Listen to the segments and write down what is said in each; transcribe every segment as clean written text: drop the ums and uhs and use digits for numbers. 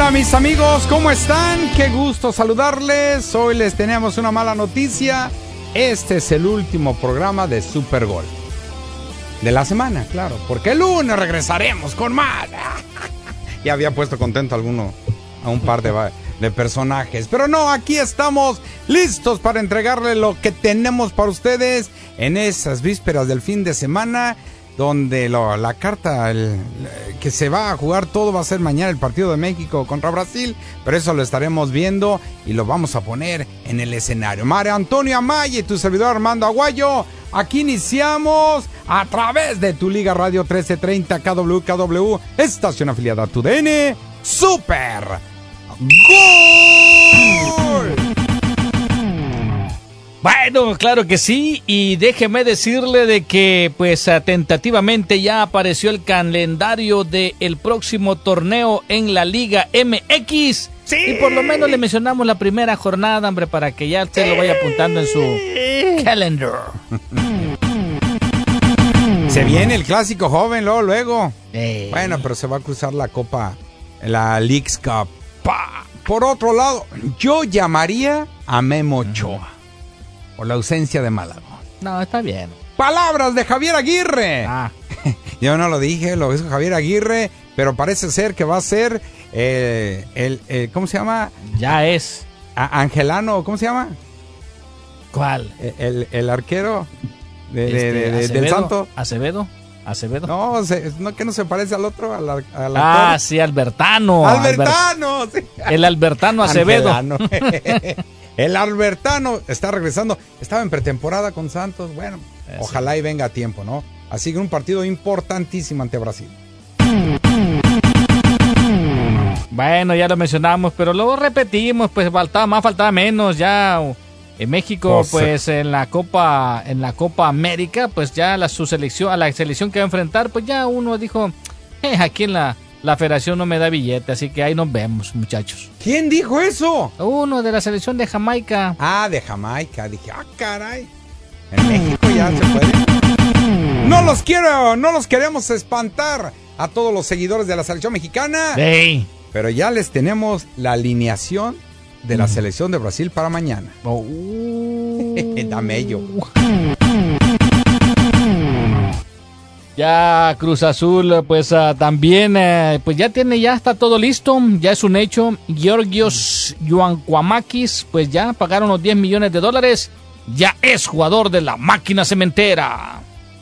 Hola mis amigos, ¿cómo están? Qué gusto saludarles. Hoy les tenemos una mala noticia. Este es el último programa de Super Gol de la semana, claro, porque el lunes regresaremos con más. Ya había puesto contento a un par de personajes, pero no, aquí estamos listos para entregarle lo que tenemos para ustedes en esas vísperas del fin de semana, donde la carta que se va a jugar todo va a ser mañana el partido de México contra Brasil, pero eso lo estaremos viendo y lo vamos a poner en el escenario. Mario Antonio Amaya y tu servidor Armando Aguayo, aquí iniciamos a través de tu Liga Radio 1330 KWKW, estación afiliada a tu DN, Super Gol. Bueno, claro que sí, y déjeme decirle de que pues tentativamente ya apareció el calendario del próximo torneo en la Liga MX. Sí. Y por lo menos le mencionamos la primera jornada, hombre, para que ya usted lo vaya apuntando en su calendar. Se viene el clásico joven luego. Bueno, pero se va a cruzar la Copa, la Leagues Cup. Por otro lado, yo llamaría a Memo Ochoa. Por la ausencia de Málaga. No, está bien. Palabras de Javier Aguirre. Yo no lo dije, lo dijo Javier Aguirre, pero parece ser que va a ser ¿cómo se llama? Ya es. Angelano, ¿cómo se llama? ¿Cuál? El arquero del Santo. ¿Acevedo? No, que no se parece al otro, al actor. Sí, Albertano. Sí. El Albertano Acevedo. El Albertano está regresando. Estaba en pretemporada con Santos. Bueno, ojalá y venga a tiempo, ¿no? Así que un partido importantísimo ante Brasil. Bueno, ya lo mencionamos, pero luego repetimos, pues faltaba menos. Ya en México, pues en la Copa América, pues ya a la selección que va a enfrentar, pues ya uno dijo, aquí en la federación no me da billete, así que ahí nos vemos, muchachos. ¿Quién dijo eso? Uno de la selección de Jamaica. De Jamaica. Dije, caray. En México ya se puede. No los queremos espantar a todos los seguidores de la selección mexicana. Sí. Pero ya les tenemos la alineación de la selección de Brasil para mañana. Damello. Ya Cruz Azul, pues también, pues ya está todo listo, ya es un hecho. Georgios Ioannuamakis, pues ya pagaron los $10 millones, ya es jugador de la máquina cementera.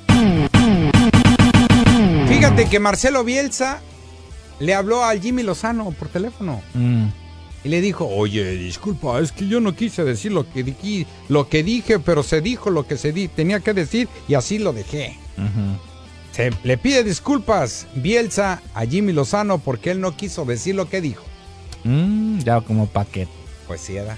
Fíjate que Marcelo Bielsa le habló al Jimmy Lozano por teléfono y le dijo, oye, disculpa, es que yo no quise decir lo que dije, pero se dijo lo que tenía que decir y así lo dejé. Le pide disculpas Bielsa a Jimmy Lozano porque él no quiso decir lo que dijo. Ya como paquete. Pues sí, era.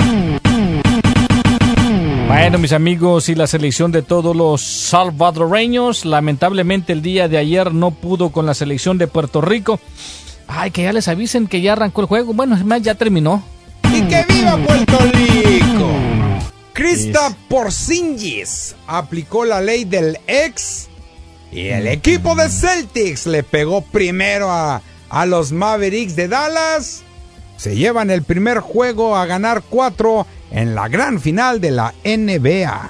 Bueno, mis amigos, y la selección de todos los salvadoreños, lamentablemente el día de ayer no pudo con la selección de Puerto Rico. Ay, que ya les avisen que ya arrancó el juego. Bueno, es más, ya terminó. ¡Y que viva Puerto Rico! Krista Porzingis aplicó la ley del ex. Y el equipo de Celtics le pegó primero a los Mavericks de Dallas. Se llevan el primer juego a ganar 4 en la gran final de la NBA.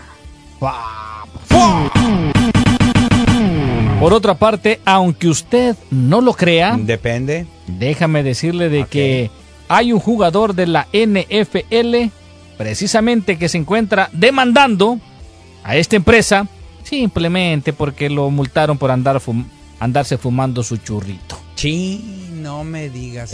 Por otra parte, aunque usted no lo crea, depende. Déjame decirle de que hay un jugador de la NFL precisamente que se encuentra demandando a esta empresa simplemente porque lo multaron por andarse fumando su churrito. Sí, no me digas.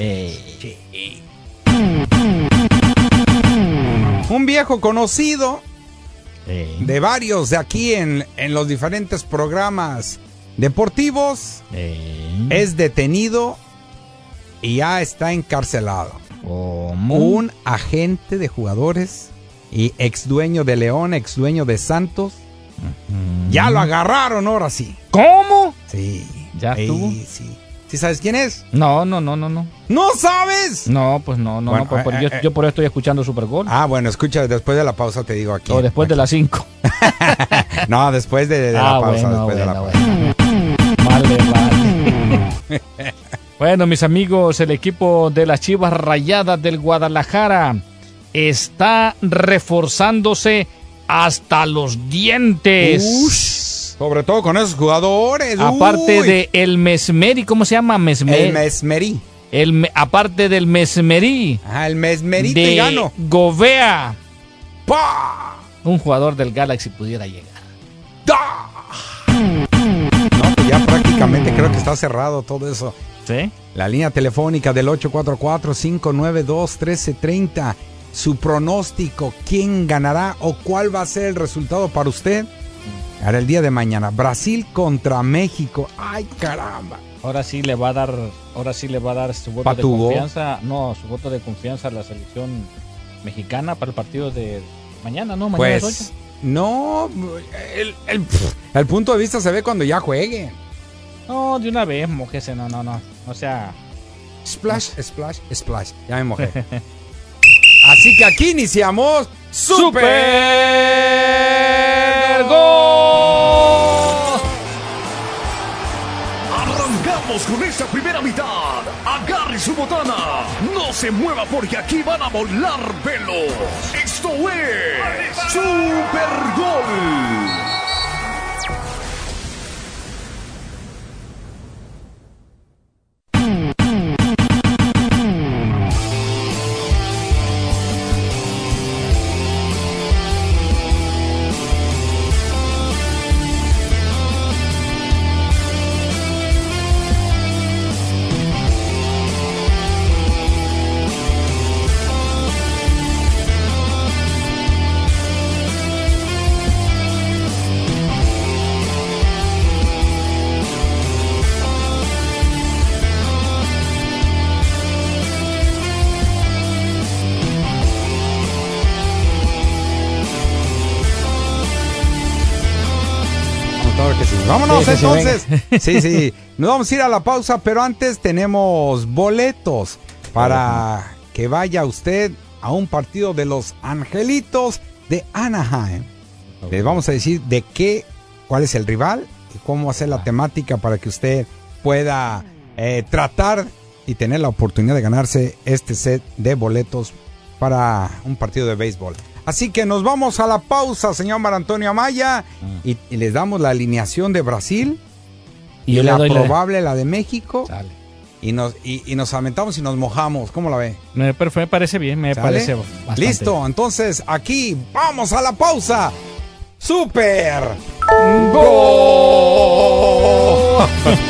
Un viejo conocido de varios de aquí en los diferentes programas deportivos es detenido y ya está encarcelado. ¿Cómo? Un agente de jugadores y ex dueño de León, ex dueño de Santos. Ya lo agarraron ahora sí. ¿Cómo? Sí. ¿Ya estuvo? Sí. ¿Sí sabes quién es? No. ¿No sabes? No, pues no. Bueno, yo por eso estoy escuchando Super Gol. Bueno, escucha, después de la pausa te digo aquí. O después de las 5. No, después de la pausa. Bueno. Vale. Bueno, mis amigos, el equipo de las Chivas Rayadas del Guadalajara está reforzándose hasta los dientes. Sobre todo con esos jugadores. Aparte de el Mesmeri, ¿cómo se llama? El Mesmeri. Aparte del Mesmeri. El Mesmeri de Tigano. Govea. ¡Pah! Un jugador del Galaxy pudiera llegar. ¡Da! No, pues ya prácticamente creo que está cerrado todo eso. ¿Sí? La línea telefónica del 844-592-1330. Su pronóstico, ¿quién ganará o cuál va a ser el resultado para usted? Para el día de mañana, Brasil contra México. ¡Ay, caramba! Ahora sí le va a dar su voto de confianza. No, su voto de confianza a la selección mexicana para el partido de mañana, ¿no? Mañana pues, es 8. No, el punto de vista se ve cuando ya jueguen. No, de una vez, mojese, no. O sea... Splash. Ya me mojé. Así que aquí iniciamos Super Gol. Arrancamos con esta primera mitad. Agarre su botana. No se mueva porque aquí van a volar velos. Esto es Super Gol. Vámonos entonces. Sí. Nos vamos a ir a la pausa, pero antes tenemos boletos para que vaya usted a un partido de los Angelitos de Anaheim. Les vamos a decir cuál es el rival y cómo hacer la temática para que usted pueda tratar y tener la oportunidad de ganarse este set de boletos para un partido de béisbol. Así que nos vamos a la pausa, señor Mar Antonio Amaya, y les damos la alineación de Brasil y la probable, la de México. Sale. Y nos aventamos y nos mojamos. ¿Cómo la ve? Me parece bien, me parece bastante. Listo, entonces aquí vamos a la pausa. ¡Super Gol!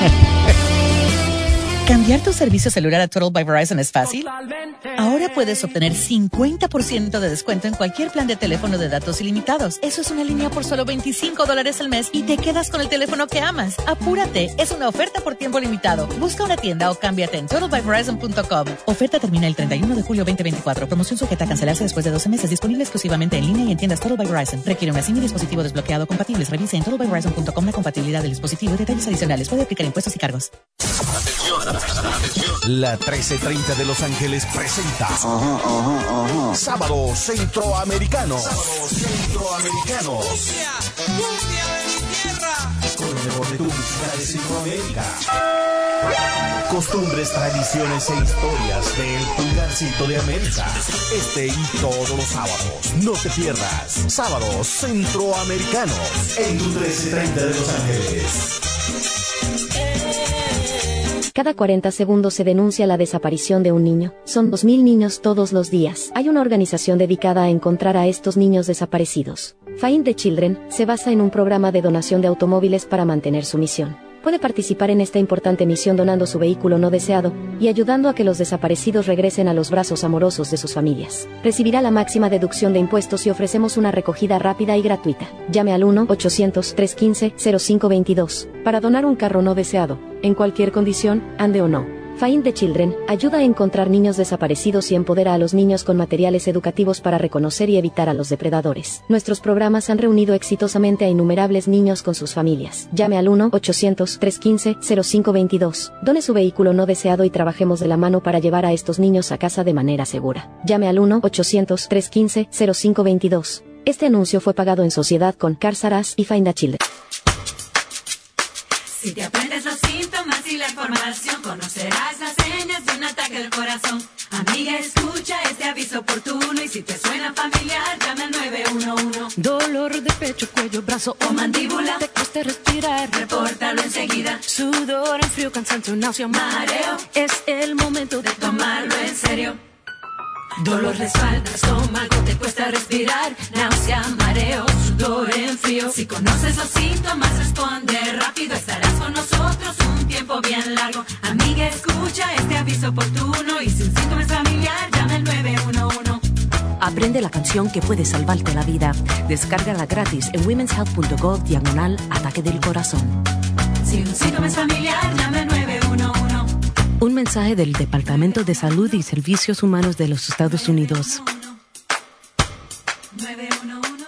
¿Cambiar tu servicio celular a Total by Verizon es fácil? Ahora puedes obtener 50% de descuento en cualquier plan de teléfono de datos ilimitados. Eso es una línea por solo $25 al mes y te quedas con el teléfono que amas. ¡Apúrate! Es una oferta por tiempo limitado. Busca una tienda o cámbiate en totalbyverizon.com. Oferta termina el 31 de julio 2024. Promoción sujeta a cancelarse después de 12 meses. Disponible exclusivamente en línea y en tiendas Total by Verizon. Requiere una SIM y dispositivo desbloqueado compatibles. Revise en totalbyverizon.com la compatibilidad del dispositivo y detalles adicionales. Puede aplicar impuestos y cargos. La 1330 de Los Ángeles presenta Sábado Centroamericano. ¡Cumbia de mi tierra! Con lo mejor de tu música de Centroamérica. Costumbres, tradiciones e historias del pulgarcito de América. Este y todos los sábados. No te pierdas. Sábados Centroamericanos en tu 1330 de Los Ángeles. Cada 40 segundos se denuncia la desaparición de un niño. Son 2.000 niños todos los días. Hay una organización dedicada a encontrar a estos niños desaparecidos. Find the Children se basa en un programa de donación de automóviles para mantener su misión. Puede participar en esta importante misión donando su vehículo no deseado y ayudando a que los desaparecidos regresen a los brazos amorosos de sus familias. Recibirá la máxima deducción de impuestos y ofrecemos una recogida rápida y gratuita. Llame al 1-800-315-0522 para donar un carro no deseado, en cualquier condición, ande o no. Find the Children ayuda a encontrar niños desaparecidos y empodera a los niños con materiales educativos para reconocer y evitar a los depredadores. Nuestros programas han reunido exitosamente a innumerables niños con sus familias. Llame al 1-800-315-0522. Done su vehículo no deseado y trabajemos de la mano para llevar a estos niños a casa de manera segura. Llame al 1-800-315-0522. Este anuncio fue pagado en sociedad con Cars R Us y Find the Children. Si te aprendes los síntomas y la información, conocerás las señas de un ataque del corazón. Amiga, escucha este aviso oportuno y si te suena familiar, llama al 911. Dolor de pecho, cuello, brazo o mandíbula, te cuesta respirar, repórtalo enseguida. Sudor en frío, cansancio, náusea, mareo, es el momento de tomarlo en serio. Dolor de espalda, estómago, te cuesta respirar, náusea, mareo, sudor en frío. Si conoces los síntomas, responde rápido, estarás con nosotros un tiempo bien largo. Amiga, escucha este aviso oportuno y si un síntoma es familiar, llama al 911. Aprende la canción que puede salvarte la vida. Descárgala gratis en womenshealth.gov/ataque del corazón. Si un síntoma es familiar, llama al 911. Un mensaje del Departamento de Salud y Servicios Humanos de los Estados Unidos. 911.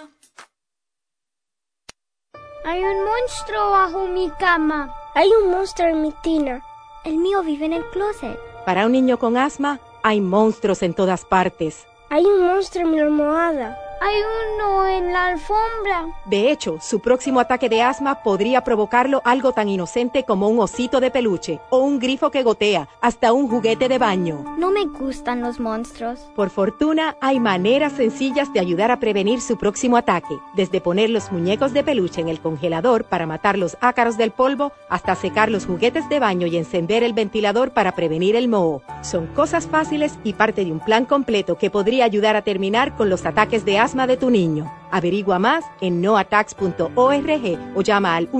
Hay un monstruo bajo mi cama. Hay un monstruo en mi tina. El mío vive en el closet. Para un niño con asma, hay monstruos en todas partes. Hay un monstruo en mi almohada. Hay uno en la alfombra. De hecho, su próximo ataque de asma podría provocarlo algo tan inocente como un osito de peluche, o un grifo que gotea, hasta un juguete de baño. No me gustan los monstruos. Por fortuna, hay maneras sencillas de ayudar a prevenir su próximo ataque. Desde poner los muñecos de peluche en el congelador para matar los ácaros del polvo, hasta secar los juguetes de baño y encender el ventilador para prevenir el moho. Son cosas fáciles y parte de un plan completo que podría ayudar a terminar con los ataques de asma de tu niño. Averigua más en noattacks.org o llama al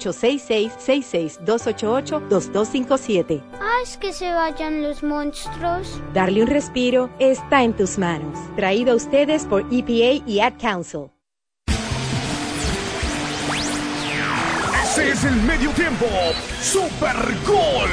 1-866-66288-2257. Haz que se vayan los monstruos. Darle un respiro está en tus manos. Traído a ustedes por EPA y Ad Council. Ese es el medio tiempo. Super Gol.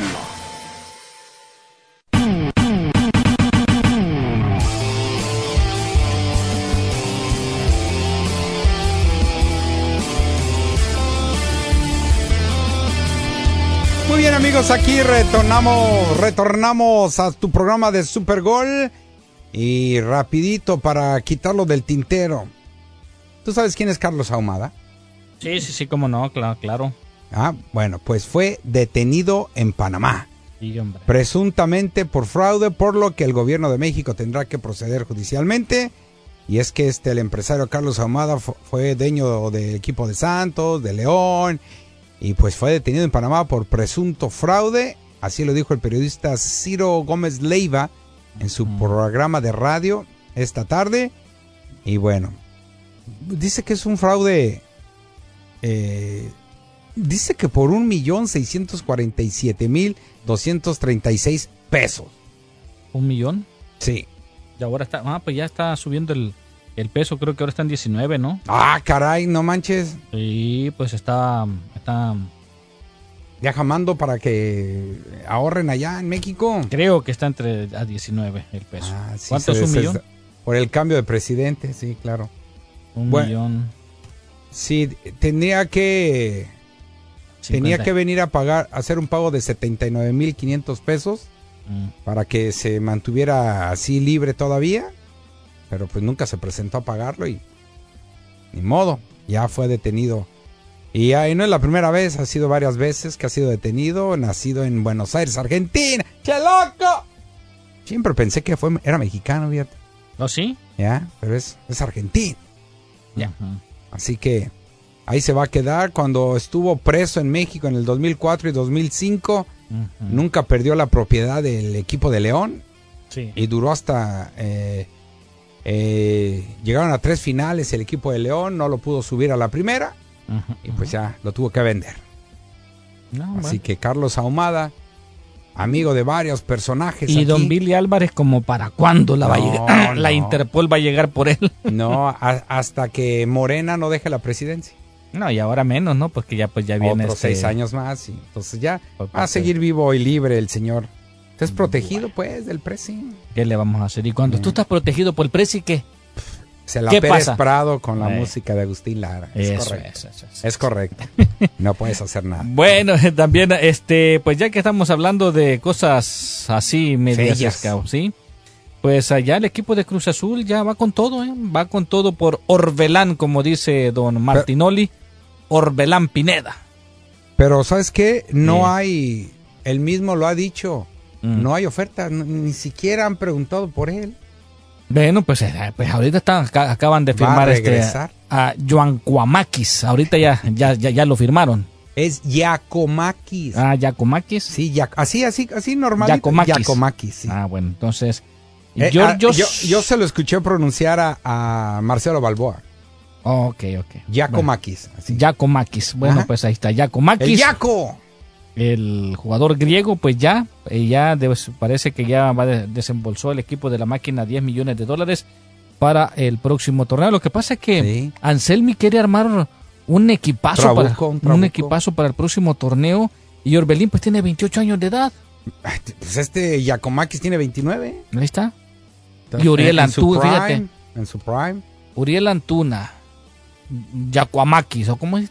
Muy bien, amigos, aquí retornamos a tu programa de Super Gol. Y rapidito para quitarlo del tintero. ¿Tú sabes quién es Carlos Ahumada? Sí, cómo no, claro. Ah, bueno, pues fue detenido en Panamá. Sí, hombre. Presuntamente por fraude, por lo que el gobierno de México tendrá que proceder judicialmente. Y es que el empresario Carlos Ahumada fue dueño del equipo de Santos, de León. Y pues fue detenido en Panamá por presunto fraude. Así lo dijo el periodista Ciro Gómez Leiva en su programa de radio esta tarde. Y bueno, dice que es un fraude. Dice que por 1,647,236 pesos. ¿1 millón? Sí. Y ahora está, pues ya está subiendo el peso, creo que ahora está en 19, ¿no? Ah, caray, no manches. Sí, pues está ya jamando para que ahorren allá en México. Creo que está entre a 19 el peso. Ah, sí, ¿cuánto es 1 millón? Por el cambio de presidente, sí, claro. 1 millón. Sí, tenía que venir a hacer un pago de 79,500 pesos para que se mantuviera así libre todavía, pero pues nunca se presentó a pagarlo y ni modo, ya fue detenido. Y ahí no es la primera vez, ha sido varias veces que ha sido detenido, nacido en Buenos Aires, Argentina. ¡Qué loco! Siempre pensé que era mexicano, fíjate. ¿Oh, sí? Ya, pero es argentino. Ya. Así que ahí se va a quedar. Cuando estuvo preso en México en el 2004 y 2005, nunca perdió la propiedad del equipo de León. Sí. Y duró hasta... llegaron a 3 finales el equipo de León, no lo pudo subir a la primera. Y pues ya lo tuvo que vender. Así que Carlos Ahumada, amigo de varios personajes. Y aquí. don Billy Álvarez, ¿como para cuándo la va a llegar? La Interpol va a llegar por él. No, hasta que Morena no deje la presidencia. No, y ahora menos, ¿no? Porque ya viene otros 6 años más. Y entonces ya va a seguir vivo y libre el señor. ¿Estás protegido, pues, del presi? ¿Qué le vamos a hacer? Y cuando tú estás protegido por el presi, ¿qué? Se la Pérez Prado con la música de Agustín Lara. Es correcto. Es correcto. No puedes hacer nada. Bueno, también, pues ya que estamos hablando de cosas así medias, ¿sí? Pues allá el equipo de Cruz Azul ya va con todo, va con todo por Orbelán, como dice don Martinoli, Orbelán Pineda. Pero ¿sabes qué? No hay, él mismo lo ha dicho, no hay oferta, ni siquiera han preguntado por él. Bueno, pues ahorita acaban de firmar a Joan Cuamakis. Ahorita ya lo firmaron. Es Giacomakis. Ah, Giacomakis. Sí, así normalito. Giacomakis, sí. Ah, bueno, entonces... yo se lo escuché pronunciar a Marcelo Balboa. Ok. Giacomakis. Bueno, Giacomakis. Bueno, ajá. Pues ahí está, Giacomakis. ¡El Giaco! El jugador griego, pues parece que ya desembolsó el equipo de la máquina $10 millones para el próximo torneo. Lo que pasa es que Anselmi quiere armar un equipazo para el próximo torneo, y Orbelín pues tiene 28 años de edad. Pues Giacomakis tiene 29. Ahí está. Y Uriel Antuna, fíjate. En su prime. Uriel Antuna. Giacomakis, ¿o cómo es?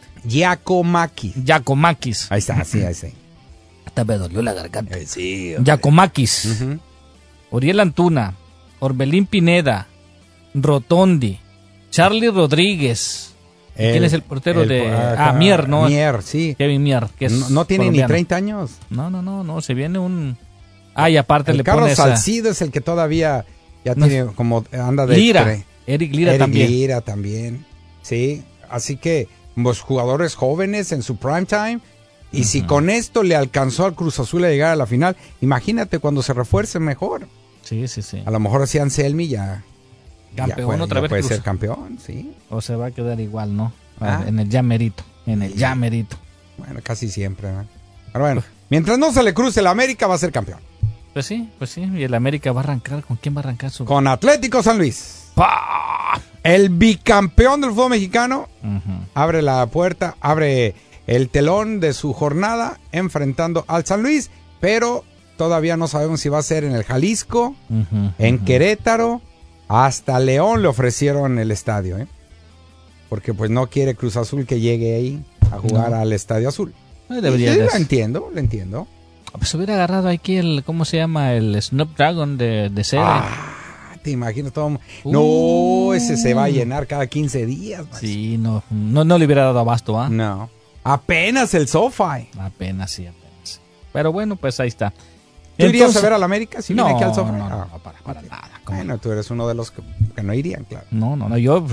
Giacomakis. Ahí está, sí, ahí sí. Hasta me dolió la garganta. Sí. Giacomakis. Uriel Antuna. Orbelín Pineda. Rotondi. Charlie Rodríguez. ¿Quién es el portero Mier, ¿no? Mier, sí. Kevin Mier, que es no tiene colombiano. ni 30 años. No, se viene un... y aparte el le Carlos pones Salcido es el que todavía tiene como anda de... Eric Lira también. Sí, así que los jugadores jóvenes en su prime time, y si con esto le alcanzó al Cruz Azul a llegar a la final, imagínate cuando se refuerce mejor. Sí. A lo mejor así Anselmi ya campeón otra vez puede ser campeón, sí. O se va a quedar igual, ¿no? En el ya merito. Bueno, casi siempre, ¿no? Pero bueno, mientras no se le cruce la América, va a ser campeón. Pues sí, y el América va a arrancar, ¿con quién va a arrancar Con Atlético San Luis. El bicampeón del fútbol mexicano abre la puerta, abre el telón de su jornada enfrentando al San Luis, pero todavía no sabemos si va a ser en el Jalisco, en Querétaro, hasta León le ofrecieron el estadio, porque pues no quiere Cruz Azul que llegue ahí a jugar al Estadio Azul. Debería lo entiendo. Pues hubiera agarrado aquí ¿cómo se llama? El Snapdragon de sede. Te imagino todo. No, ese se va a llenar cada 15 días. Man. Sí, no le hubiera dado abasto, No. Apenas el SoFi. Apenas. Pero bueno, pues ahí está. ¿Tú irías a ver al América si viene aquí al SoFi? No, para nada. Bueno, tú eres uno de los que no irían, claro. No, yo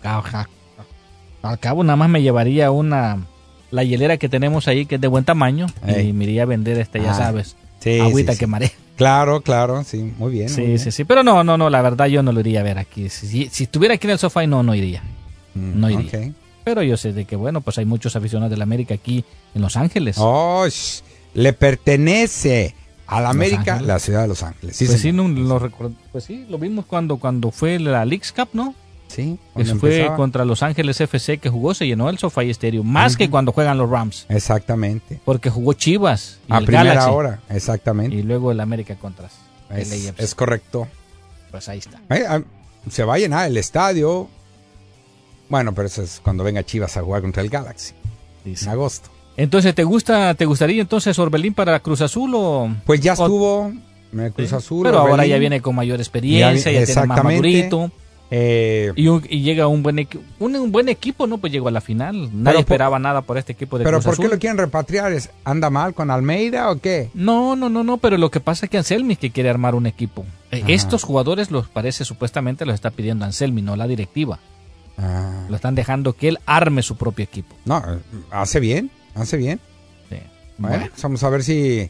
al cabo nada más me llevaría la hielera que tenemos ahí, que es de buen tamaño, y me iría a vender ya sabes, agüita que marea. Claro, sí, muy bien. Sí, pero no, la verdad yo no lo iría a ver aquí. Si estuviera aquí en el SoFi no iría. No iría. Okay. Pero yo sé de que, bueno, pues hay muchos aficionados de la América aquí en Los Ángeles. Le pertenece a la América la ciudad de Los Ángeles. Sí, pues lo vimos cuando fue la Leagues Cup, ¿no? Sí. Eso fue contra Los Ángeles FC, que jugó, se llenó el SoFi Stadium, más que cuando juegan los Rams. Exactamente. Porque jugó Chivas y a primera Galaxy, hora, exactamente. Y luego el América contra es correcto. Pues ahí está. Se va a llenar el estadio. Bueno, pero eso es cuando venga Chivas a jugar contra el Galaxy. En agosto. Entonces, ¿te gustaría entonces Orbelín para Cruz Azul o...? Pues ya estuvo Cruz Azul. Pero Orbelín, ahora ya viene con mayor experiencia, ya tiene más madurito. Y llega un buen equipo, ¿no? Pues llegó a la final. Nadie esperaba nada por este equipo de Cruz Azul. ¿Pero por qué lo quieren repatriar? ¿Anda mal con Almeida o qué? No, pero lo que pasa es que Anselmi que quiere armar un equipo. Estos jugadores supuestamente los está pidiendo Anselmi, no la directiva. Lo están dejando que él arme su propio equipo. No, hace bien. Sí. Bueno, vamos a ver si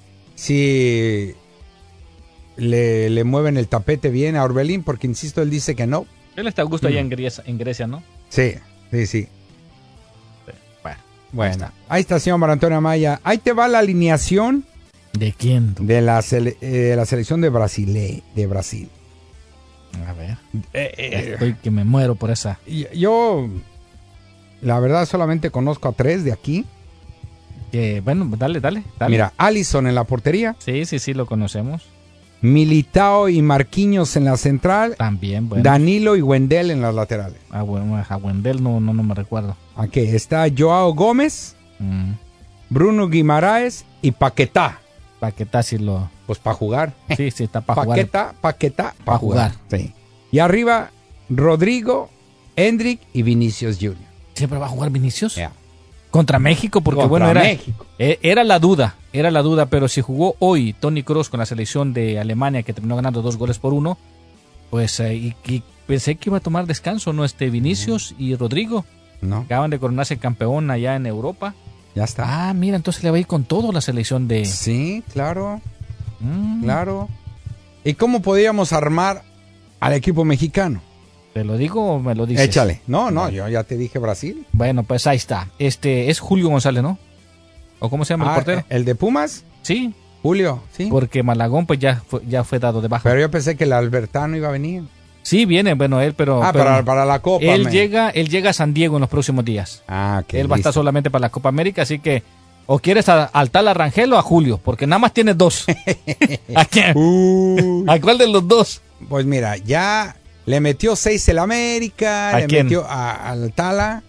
le mueven el tapete bien a Orbelín, porque insisto, él dice que no. Él está a gusto allá en Grecia, ¿no? Sí. Bueno, ahí está, señor Mario Antonio Amaya. Ahí te va la alineación. ¿De quién? De la selección de Brasil. A ver. Estoy que me muero por esa. Yo, la verdad, solamente conozco a 3 de aquí. Bueno, dale. Mira, Alisson en la portería. Sí, lo conocemos. Militao y Marquinhos en la central. También, bueno. Danilo y Wendell en las laterales. Bueno, a Wendell no me recuerdo. Aquí está Joao Gómez, Bruno Guimaraes y Paquetá. Paquetá sí lo... Pues para jugar. Sí, está para jugar. Paquetá para jugar. Sí. Y arriba, Rodrigo, Hendrick y Vinicius Jr. ¿Siempre va a jugar Vinicius? Yeah. Contra México, porque Contra bueno, México. era la duda, pero si jugó hoy Toni Kroos con la selección de Alemania, que terminó ganando 2-1, pues y pensé que iba a tomar descanso, ¿no? Vinicius y Rodrigo, No, acaban de coronarse campeón allá en Europa. ya está. Ah, mira, entonces le va a ir con todo la selección de... Sí, claro, claro. ¿Y cómo podríamos armar al equipo mexicano? ¿Te lo digo o me lo dices? Échale. No, yo ya te dije Brasil. Bueno, pues ahí está. Es Julio González, ¿no? ¿O cómo se llama el portero? ¿El de Pumas? Sí, Julio, sí. porque Malagón pues ya fue dado de baja. Pero yo pensé que el Albertano iba a venir. Sí, viene, bueno, él, pero... Para la Copa. Él llega a San Diego en los próximos días. Él va a estar solamente para la Copa América, así que o quieres al tal Rangel o a Julio, porque nada más tiene 2. ¿A quién? ¿A cuál de los 2? Pues mira, ya le metió 6 el América, ¿A quién? metió al Tala,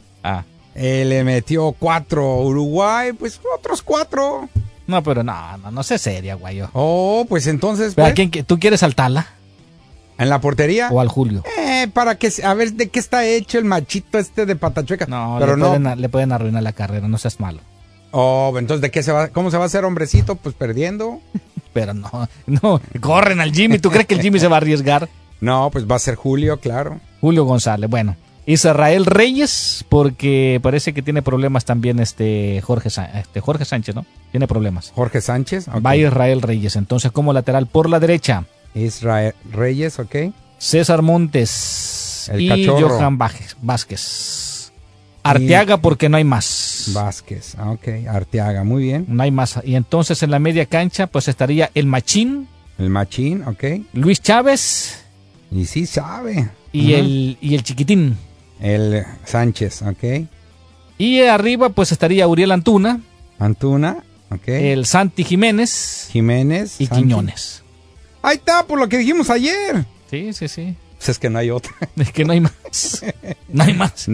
le metió 4 Uruguay, pues otros 4. No, pero no sé seria, guayo. Oh, pues entonces... ¿Pero pues, a quién tú quieres al Tala? ¿En la portería? ¿O al Julio? Para que, a ver, ¿de qué está hecho el machito de Patachueca? No, pero le pueden arruinar la carrera, no seas malo. Oh, entonces, ¿cómo se va a hacer hombrecito? Pues perdiendo. Pero no, corren al Jimmy, ¿tú crees que el Jimmy se va a arriesgar? No, pues va a ser Julio, claro. Julio González, bueno. Israel Reyes, porque parece que tiene problemas también Jorge Sánchez, ¿no? Tiene problemas. Jorge Sánchez. Okay. Va Israel Reyes, entonces como lateral por la derecha. Israel Reyes, ok. César Montes el y cachorro. Johan Vázquez. Arteaga porque no hay más. Vázquez, ok. Arteaga, muy bien. No hay más. Y entonces en la media cancha pues estaría el Machín. El Machín, ok. Luis Chávez. Y sí sabe. Y el Chiquitín. El Sánchez, ok. Y arriba pues estaría Uriel Antuna. Antuna, ok. El Santi Jiménez. Y Santi. Quiñones. Ahí está, por lo que dijimos ayer. Sí. Pues es que no hay otra. Es que no hay más. No hay más.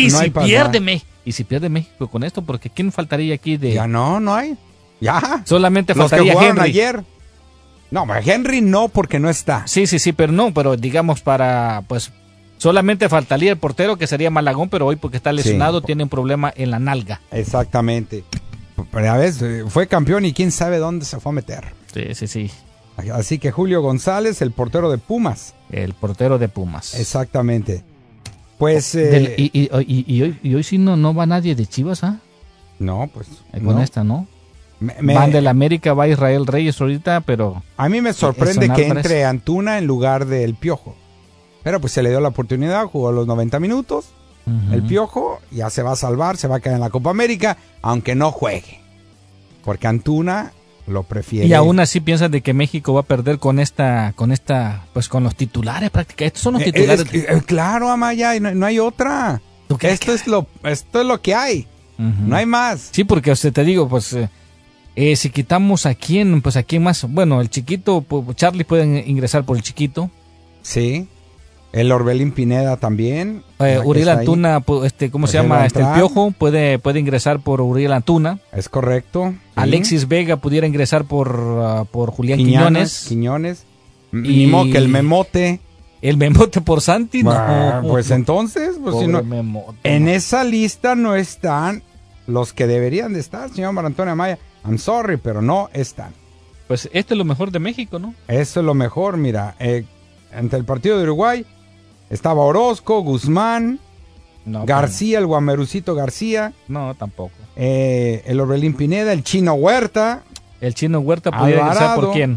Y si pierde México con esto, porque ¿quién faltaría aquí de...? Ya no hay. Ya. Solamente los faltaría que jugaron Henry. ayer. No, Henry no, porque no está. Sí, pero digamos para, pues, solamente faltaría el portero, que sería Malagón, pero hoy porque está lesionado tiene un problema en la nalga. Exactamente. Pero a ver, fue campeón y quién sabe dónde se fue a meter. Sí. Así que Julio González, el portero de Pumas. El portero de Pumas. Exactamente. Pues... y hoy sí no va nadie de Chivas, ¿ah? No, pues... Con no. esta, ¿no? Van del América, va Israel Reyes ahorita, pero... A mí me sorprende que entre Antuna en lugar del Piojo. Pero pues se le dio la oportunidad, jugó los 90 minutos. El Piojo ya se va a salvar, se va a quedar en la Copa América, aunque no juegue. Porque Antuna lo prefiere. Y aún así piensas de que México va a perder con esta, pues con los titulares prácticamente. Estos son los titulares. Claro, Amaya, no hay otra. Esto es lo que hay. No hay más. Sí, porque te digo, pues si quitamos a quién más. Bueno, el chiquito, pues, Charlie puede ingresar por el chiquito. Sí. El Orbelín Pineda también. Uriel Antuna, ¿cómo se llama? El Piojo puede ingresar por Uriel Antuna. Es correcto. Sí. Alexis Vega pudiera ingresar por Julián Quiñones. Ni modo que el Memote. El Memote por Santi. Pues entonces, pues, si no, en esa lista no están los que deberían de estar, señor Mar Antonio Amaya. I'm sorry, pero no están. Pues esto es lo mejor de México, ¿no? Eso es lo mejor, mira. Ante el partido de Uruguay estaba Orozco, Guzmán, García, el Guamerucito García. No, tampoco. El Orbelín Pineda, el Chino Huerta. El Chino Huerta podría ingresar por quién.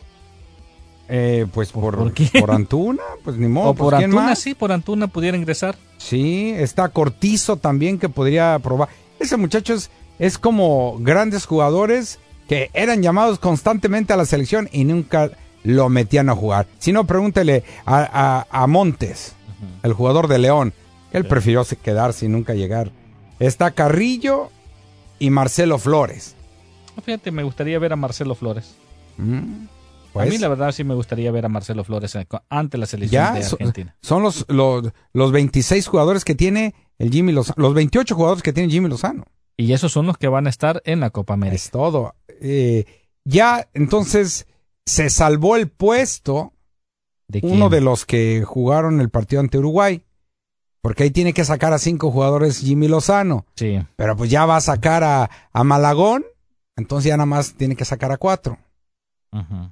Pues por Antuna, pues ni modo. O por pues, Antuna, sí, por Antuna pudiera ingresar. Sí, está Cortizo también que podría probar. Ese muchacho es como grandes jugadores que eran llamados constantemente a la selección y nunca lo metían a jugar. Si no, pregúntele a Montes, el jugador de León. Él prefirió quedarse y nunca llegar. Está Carrillo y Marcelo Flores. Fíjate, me gustaría ver a Marcelo Flores. Pues, a mí la verdad sí me gustaría ver a Marcelo Flores ante la selección de Argentina. Son los 26 jugadores que tiene el Jimmy Lozano, los 28 jugadores que tiene Jimmy Lozano. Y esos son los que van a estar en la Copa América. Es todo. Ya, entonces, se salvó el puesto ¿de quién? Uno de los que jugaron el partido ante Uruguay. Porque ahí tiene que sacar a 5 jugadores Jimmy Lozano. Sí. Pero pues ya va a sacar a Malagón, entonces ya nada más tiene que sacar a 4. Uh-huh.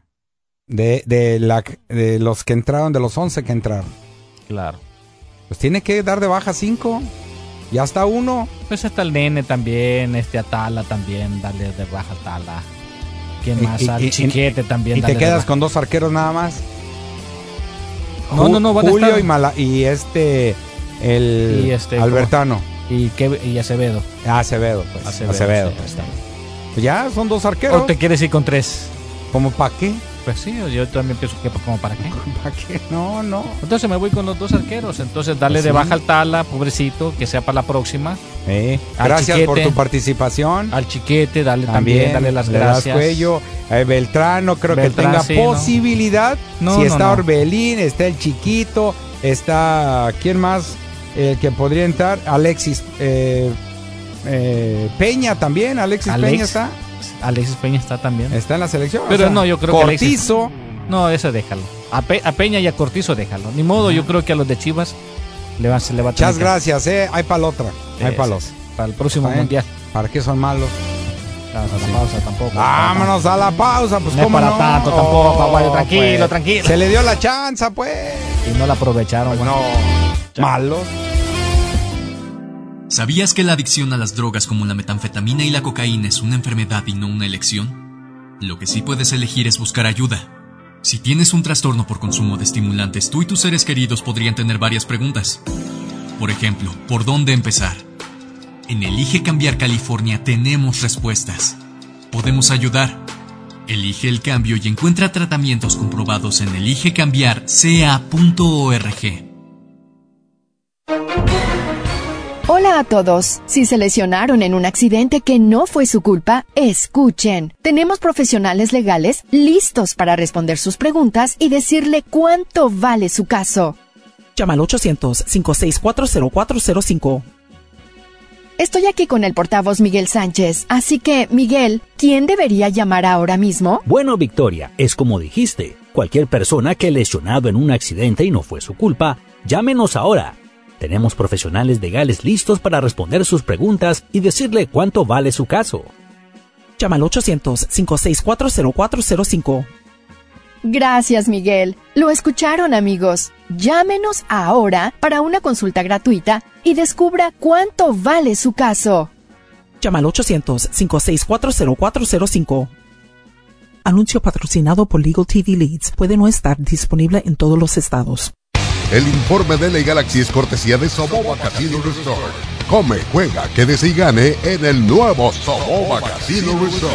De los que entraron, de los 11 que entraron. Claro. Pues tiene que dar de baja 5. Ya está 1. Pues está el Nene también, Atala también, darle de baja a Atala. ¿Quién más? Al Chiquete también. Y te quedas con 2 arqueros nada más. No, van Julio a estar. y Albertano. Y Acevedo. Acevedo, pues. Acevedo. Sí, pues ya son 2 arqueros. ¿O te quieres ir con 3? ¿Cómo para qué? Pues sí, yo también pienso que como para qué. ¿Para qué? No. Entonces me voy con los 2 arqueros. Entonces darle pues de baja al Tala, pobrecito, que sea para la próxima. Gracias por tu participación. Al Chiquete, también darle las gracias. Cuello. Beltrán, no creo que tenga posibilidad. No, está Orbelín, está el Chiquito, está... ¿Quién más que podría entrar? Alexis Peña también. Peña está. Alexis Peña está también. Está en la selección. Pero no, yo creo Cortizo. que no, ese déjalo. A Peña y a Cortizo déjalo. Ni modo, yo creo que a los de Chivas le va a tener. Muchas gracias, Hay para la otra. Para el próximo mundial. ¿Para qué son malos? A la pausa tampoco. Vámonos a la pausa, pues no cómo para tanto tampoco, Aguayo, tranquilo. Se le dio la chance, pues. Y no la aprovecharon. Pues no. Malos. ¿Sabías que la adicción a las drogas como la metanfetamina y la cocaína es una enfermedad y no una elección? Lo que sí puedes elegir es buscar ayuda. Si tienes un trastorno por consumo de estimulantes, tú y tus seres queridos podrían tener varias preguntas. Por ejemplo, ¿por dónde empezar? En Elige Cambiar California tenemos respuestas. Podemos ayudar. Elige el cambio y encuentra tratamientos comprobados en eligecambiarca.org. Hola a todos. Si se lesionaron en un accidente que no fue su culpa, escuchen. Tenemos profesionales legales listos para responder sus preguntas y decirle cuánto vale su caso. Llama al 800-564-0405. Estoy aquí con el portavoz Miguel Sánchez, así que, Miguel, ¿quién debería llamar ahora mismo? Bueno, Victoria, es como dijiste. Cualquier persona que lesionado en un accidente y no fue su culpa, llámenos ahora. Tenemos profesionales legales listos para responder sus preguntas y decirle cuánto vale su caso. Llama al 800-564-0405. Gracias, Miguel. Lo escucharon, amigos. Llámenos ahora para una consulta gratuita y descubra cuánto vale su caso. Llama al 800-564-0405. Anuncio patrocinado por Legal TV Leads. Puede no estar disponible en todos los estados. El informe de LA Galaxy es cortesía de Soboba Casino Resort. Come, juega, quédese y gane en el nuevo Soboba Casino Resort.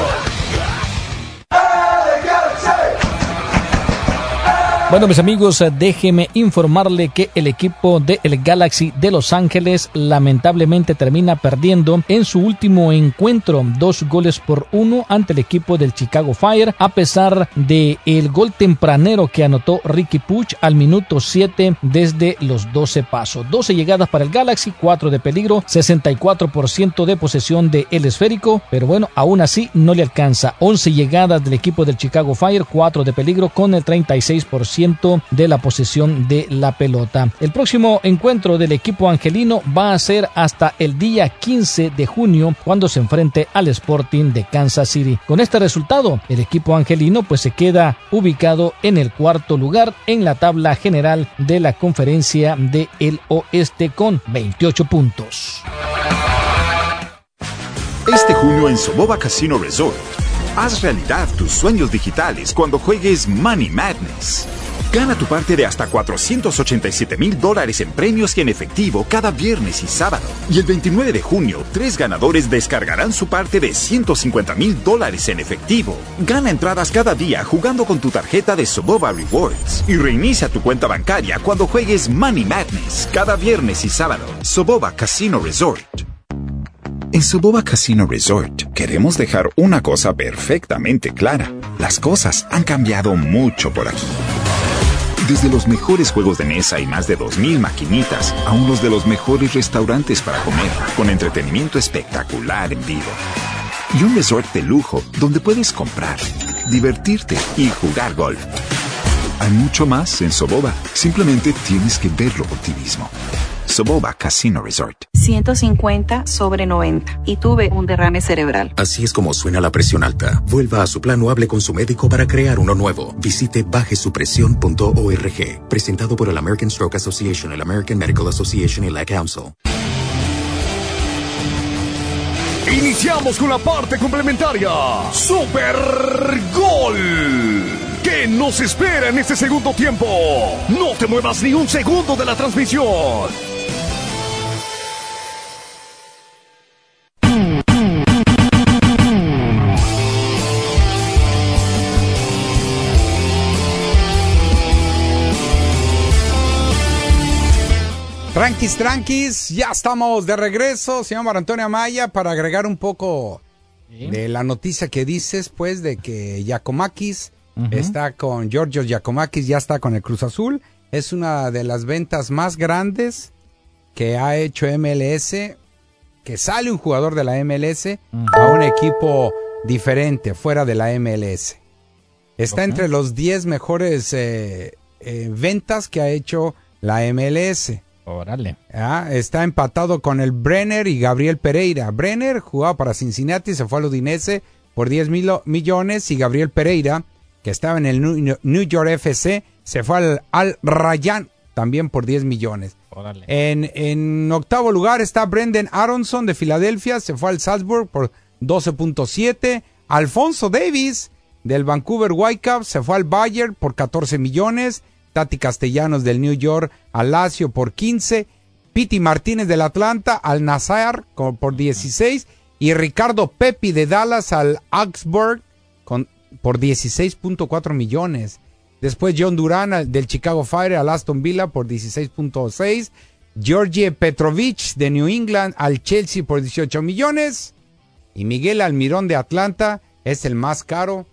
Bueno, mis amigos, déjeme informarle que el equipo de el Galaxy de Los Ángeles lamentablemente termina perdiendo en su último encuentro 2-1 ante el equipo del Chicago Fire, a pesar de el gol tempranero que anotó Ricky Puig al minuto 7 desde los 12 pasos. 12 llegadas para el Galaxy, 4 de peligro, 64% de posesión de el esférico, pero bueno, aún así no le alcanza. 11 llegadas del equipo del Chicago Fire, 4 de peligro con el 36% de la posesión de la pelota. El próximo encuentro del equipo angelino va a ser hasta el día 15 de junio cuando se enfrente al Sporting de Kansas City. Con este resultado, el equipo angelino pues se queda ubicado en el 4º lugar en la tabla general de la conferencia del Oeste con 28 puntos. Este junio en Soboba Casino Resort, haz realidad tus sueños digitales cuando juegues Money Madness. Gana tu parte de hasta $487,000 en premios y en efectivo cada viernes y sábado. Y el 29 de junio, 3 ganadores descargarán su parte de $150,000 en efectivo. Gana entradas cada día jugando con tu tarjeta de Soboba Rewards. Y reinicia tu cuenta bancaria cuando juegues Money Madness cada viernes y sábado. Soboba Casino Resort. En Soboba Casino Resort queremos dejar una cosa perfectamente clara. Las cosas han cambiado mucho por aquí. Desde los mejores juegos de mesa y más de 2,000 maquinitas a unos de los mejores restaurantes para comer, con entretenimiento espectacular en vivo. Y un resort de lujo donde puedes comprar, divertirte y jugar golf. Hay mucho más en Soboba. Simplemente tienes que verlo por ti mismo. Soboba Casino Resort. 150/90 y tuve un derrame cerebral. Así es como suena la presión alta. Vuelva a su plan o hable con su médico para crear uno nuevo. Visite bajesupresión.org. Presentado por el American Stroke Association, el American Medical Association y la Council. Iniciamos con la parte complementaria. Super Gol. ¿Qué nos espera en este segundo tiempo? No te muevas ni un segundo de la transmisión. Tranquis, ya estamos de regreso, señor Mario Antonio Amaya, para agregar un poco de la noticia que dices, pues, de que Giacomakis está con Giorgio Giacomakis, ya está con el Cruz Azul. Es una de las ventas más grandes que ha hecho MLS, que sale un jugador de la MLS a un equipo diferente, fuera de la MLS. Está entre los 10 mejores ventas que ha hecho la MLS. Órale. Está empatado con el Brenner y Gabriel Pereira. Brenner jugaba para Cincinnati, se fue al Udinese por 10 millones, y Gabriel Pereira, que estaba en el New York FC, se fue al Rayán también por 10 millones. Órale. En octavo lugar está Brendan Aronson de Filadelfia, se fue al Salzburg por 12.7. Alfonso Davis del Vancouver Whitecaps se fue al Bayern por 14 millones. Tati Castellanos del New York al Lazio por 15, Piti Martínez del Atlanta al Nazar por 16 y Ricardo Pepi de Dallas al Augsburg por 16.4 millones. Después John Duran del Chicago Fire al Aston Villa por 16.6, Georgie Petrovic de New England al Chelsea por 18 millones y Miguel Almirón de Atlanta es el más caro,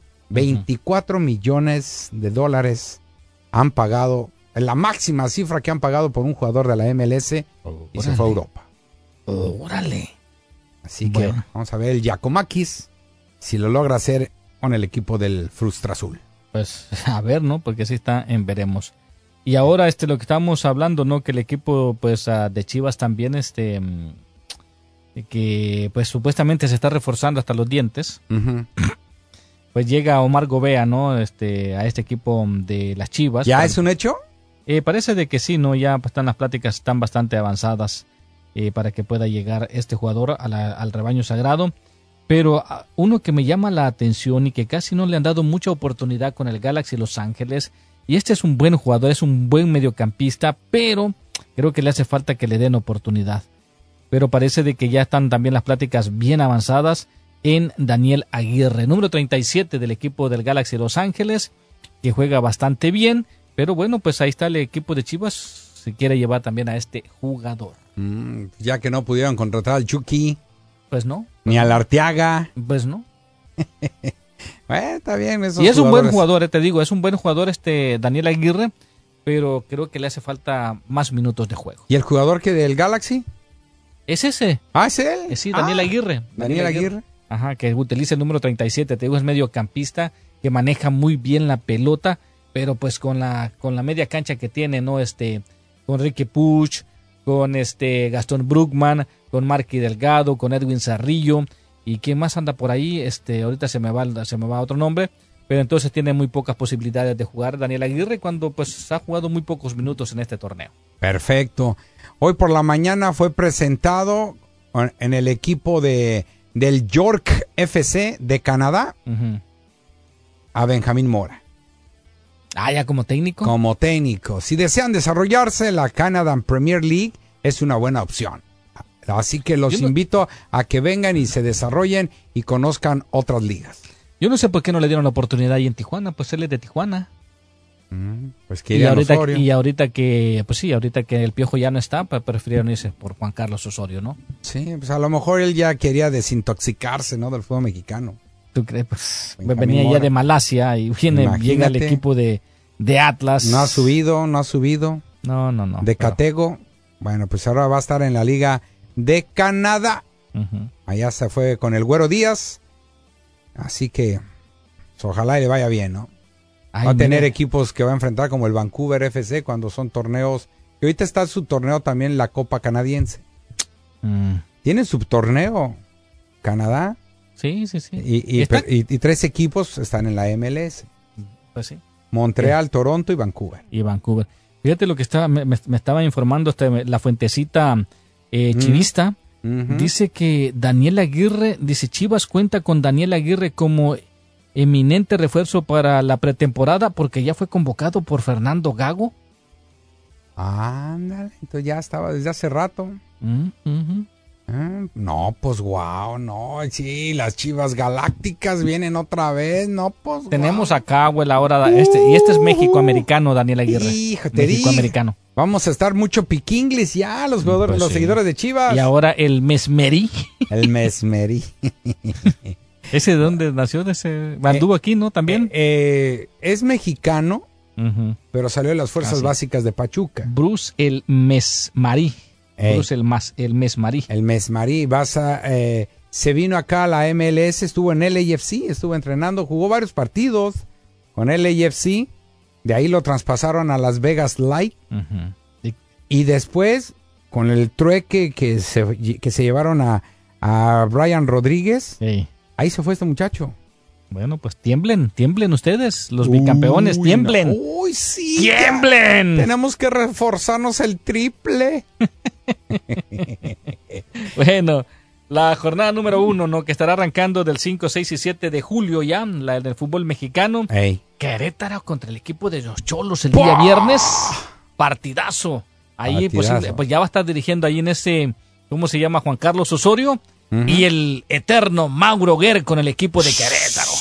24 millones de dólares. Han pagado, la máxima cifra que han pagado por un jugador de la MLS y se fue a Europa. Órale. Así que vamos a ver el Giacomakis si lo logra hacer con el equipo del Frustra Azul. Pues a ver, ¿no? Porque sí está en veremos. Y ahora lo que estábamos hablando, ¿no? Que el equipo pues de Chivas también que pues supuestamente se está reforzando hasta los dientes. Pues llega Omar Gobea, ¿no? A este equipo de las Chivas. ¿Ya es un hecho? Parece de que sí, ¿no? Ya están las pláticas, están bastante avanzadas para que pueda llegar este jugador al rebaño sagrado. Pero uno que me llama la atención y que casi no le han dado mucha oportunidad con el Galaxy Los Ángeles, y es un buen jugador, es un buen mediocampista, pero creo que le hace falta que le den oportunidad. Pero parece de que ya están también las pláticas bien avanzadas en Daniel Aguirre, número 37 del equipo del Galaxy Los Ángeles, que juega bastante bien, pero bueno, pues ahí está el equipo de Chivas, se quiere llevar también a este jugador. Ya que no pudieron contratar al Chucky. Pues no. Ni al Arteaga. Pues no. Está bien. Y es un buen jugador, te digo, es un buen jugador Daniel Aguirre, pero creo que le hace falta más minutos de juego. ¿Y el jugador que del Galaxy? Es ese. ¿Es él? Sí, Daniel Aguirre. Daniel Aguirre. Ajá, que utiliza el número 37, te digo, es mediocampista, que maneja muy bien la pelota, pero pues con la media cancha que tiene, ¿no? Con Ricky Puig, con Gastón Brugman, con Marky Delgado, con Edwin Zarrillo, y quién más anda por ahí, ahorita se me va otro nombre, pero entonces tiene muy pocas posibilidades de jugar Daniel Aguirre cuando pues ha jugado muy pocos minutos en este torneo. Perfecto. Hoy por la mañana fue presentado en el equipo del York FC de Canadá a Benjamín Mora. ¿Ya como técnico? Como técnico. Si desean desarrollarse, la Canadian Premier League es una buena opción. Así que los invito a que vengan y se desarrollen y conozcan otras ligas. Yo no sé por qué no le dieron la oportunidad ahí en Tijuana, pues él es de Tijuana. Pues que ahorita que el Piojo ya no está, pues prefirieron irse por Juan Carlos Osorio, ¿no? Sí, pues a lo mejor él ya quería desintoxicarse, ¿no? Del fútbol mexicano. ¿Tú crees? Pues venía ya de Malasia y llega al equipo de Atlas. No ha subido. No. De Catego. Bueno, pues ahora va a estar en la Liga de Canadá. Allá se fue con el Güero Díaz. Así que pues, ojalá le vaya bien, ¿no? Va a tener equipos que va a enfrentar como el Vancouver FC cuando son torneos Y ahorita está su torneo también, la Copa Canadiense. Tiene su torneo Canadá. Sí. Y 3 equipos están en la MLS. Pues sí. Montreal, Toronto y Vancouver. Fíjate lo que me estaba informando la fuentecita chivista. Dice que Daniel Aguirre, dice Chivas cuenta con Daniel Aguirre como eminente refuerzo para la pretemporada porque ya fue convocado por Fernando Gago. Ándale, entonces ya estaba desde hace rato. No, pues no, sí, las Chivas Galácticas vienen otra vez, no, pues tenemos acá, güey, ahora y este es México-americano, Daniel Aguirre. Híjate, México-americano. Vamos a estar mucho piquinglis ya, los jugadores, Pues los sí. seguidores de Chivas. Y ahora el Mesmerí. ¿Ese de dónde nació? Anduvo aquí, ¿no? También. Es mexicano, pero salió de las fuerzas básicas de Pachuca. Bruce el Mesmarí. Bruce el Mesmarí. El Mesmarí. Se vino acá a la MLS, estuvo en LAFC, estuvo entrenando, jugó varios partidos con LAFC. De ahí lo traspasaron a Las Vegas Light. Y después, con el trueque que se llevaron a Brian Rodríguez, ahí se fue este muchacho. Bueno, pues tiemblen ustedes, los bicampeones, tiemblen. ¡Uy, sí! ¡Tiemblen! Tenemos que reforzarnos el triple. Bueno, la jornada número 1, ¿no? Que estará arrancando del 5, 6 y 7 de julio ya, la del fútbol mexicano. Querétaro contra el equipo de los Cholos el día viernes. Partidazo. Ahí pues ya va a estar dirigiendo ahí en ese, ¿cómo se llama? Juan Carlos Osorio. Y el eterno Mauro Guerra con el equipo de Querétaro.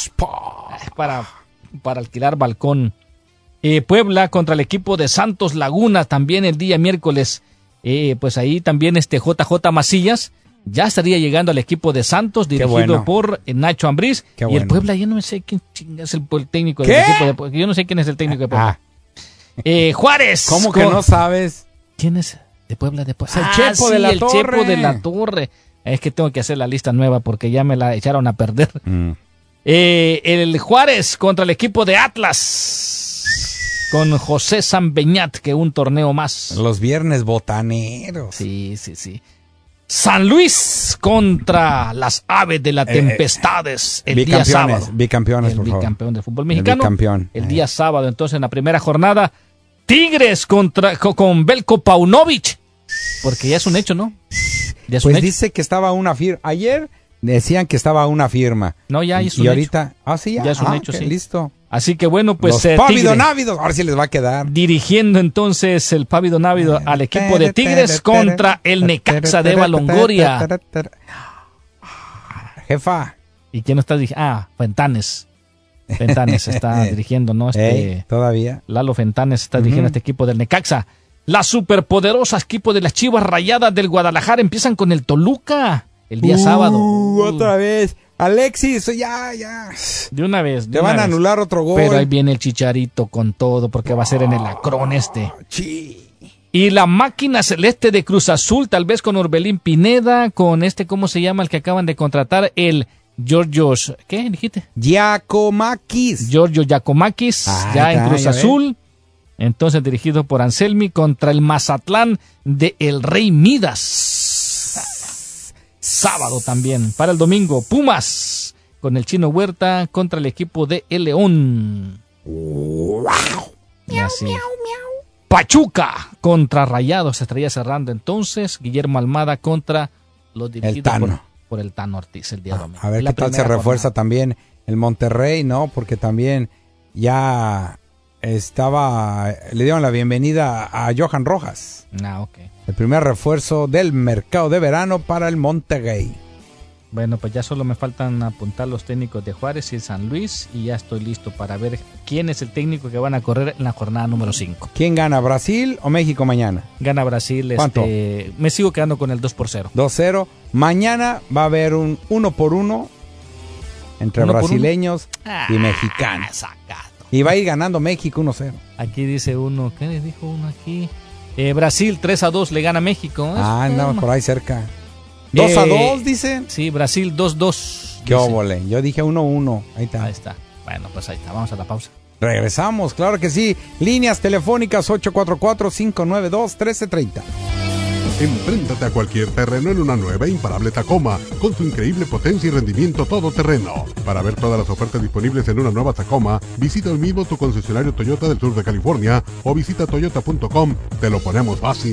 Para alquilar balcón. Puebla contra el equipo de Santos Laguna también el día miércoles. Pues ahí también JJ Macías ya estaría llegando al equipo de Santos, dirigido por Nacho Ambriz. Y el Puebla, yo no sé quién es el técnico del equipo de Puebla. Yo no sé quién es el técnico de Puebla. Juárez. ¿Cómo que no sabes? ¿Quién es de Puebla? El Chepo de la Torre. Chepo de la Torre. Es que tengo que hacer la lista nueva porque ya me la echaron a perder. El Juárez contra el equipo de Atlas. Con José Sambeñat, que un torneo más. Los viernes botaneros. Sí. San Luis contra las Aves de las Tempestades el día sábado. Bicampeones, por favor. Bicampeón del fútbol mexicano. El día sábado, entonces, en la primera jornada. Tigres con Belko Paunovic. Porque ya es un hecho, ¿no? Ya es un hecho. Dice que estaba una firma. Ayer decían que estaba una firma. No, ya es un hecho. Y ahorita. Sí, ya es un hecho, sí. Listo. Así que bueno, pues. Los Pávido Návidos. Ahora sí les va a quedar. Dirigiendo entonces el Pávido Návido al equipo de Tigres contra el Necaxa de Eva Longoria. Jefa. ¿Y quién está dirigiendo? Fentanes. Fentanes está dirigiendo, ¿no? Todavía. Lalo Fentanes está dirigiendo este equipo del Necaxa. Las superpoderosas equipos de las Chivas Rayadas del Guadalajara empiezan con el Toluca el día sábado. Otra vez. Alexis, ya. De una vez. Te van a anular otro gol. Pero ahí viene el Chicharito con todo porque va a ser en el Acron Y la máquina celeste de Cruz Azul, tal vez con Orbelín Pineda, con ¿cómo se llama el que acaban de contratar? El Giorgios, ¿qué dijiste? Giacomakis. Giorgio Giacomakis, en Cruz Azul. Entonces dirigido por Anselmi contra el Mazatlán de El Rey Midas. Sábado también. Para el domingo, Pumas con el Chino Huerta contra el equipo de El León. Y así. Pachuca contra Rayados. Estaría cerrando entonces. Guillermo Almada contra los dirigidos por el Tano Ortiz el día domingo. A ver qué tal se refuerza también el Monterrey, ¿no? Porque también ya le dieron la bienvenida a Johan Rojas. El primer refuerzo del mercado de verano para el Monterrey. Bueno, pues ya solo me faltan apuntar los técnicos de Juárez y San Luis y ya estoy listo para ver quién es el técnico que van a correr en la jornada número 5. ¿Quién gana, Brasil o México mañana? Gana Brasil. ¿Cuánto? Me sigo quedando con el 2-0. 2-0. Mañana va a haber un 1-1 entre brasileños y mexicanos. Y va a ir ganando México 1-0. Aquí dice uno, ¿qué le dijo uno aquí? Brasil 3-2 le gana a México. Andamos por ahí cerca. 2-2 dicen. Sí, Brasil 2-2. Qué óvole. Yo dije 1-1. Ahí está. Bueno, pues ahí está. Vamos a la pausa. Regresamos, claro que sí. Líneas telefónicas 844-592-1330. Enfréntate a cualquier terreno en una nueva e imparable Tacoma, con su increíble potencia y rendimiento todoterreno. Para ver todas las ofertas disponibles en una nueva Tacoma, visita hoy mismo tu concesionario Toyota del sur de California o visita toyota.com. Te lo ponemos fácil.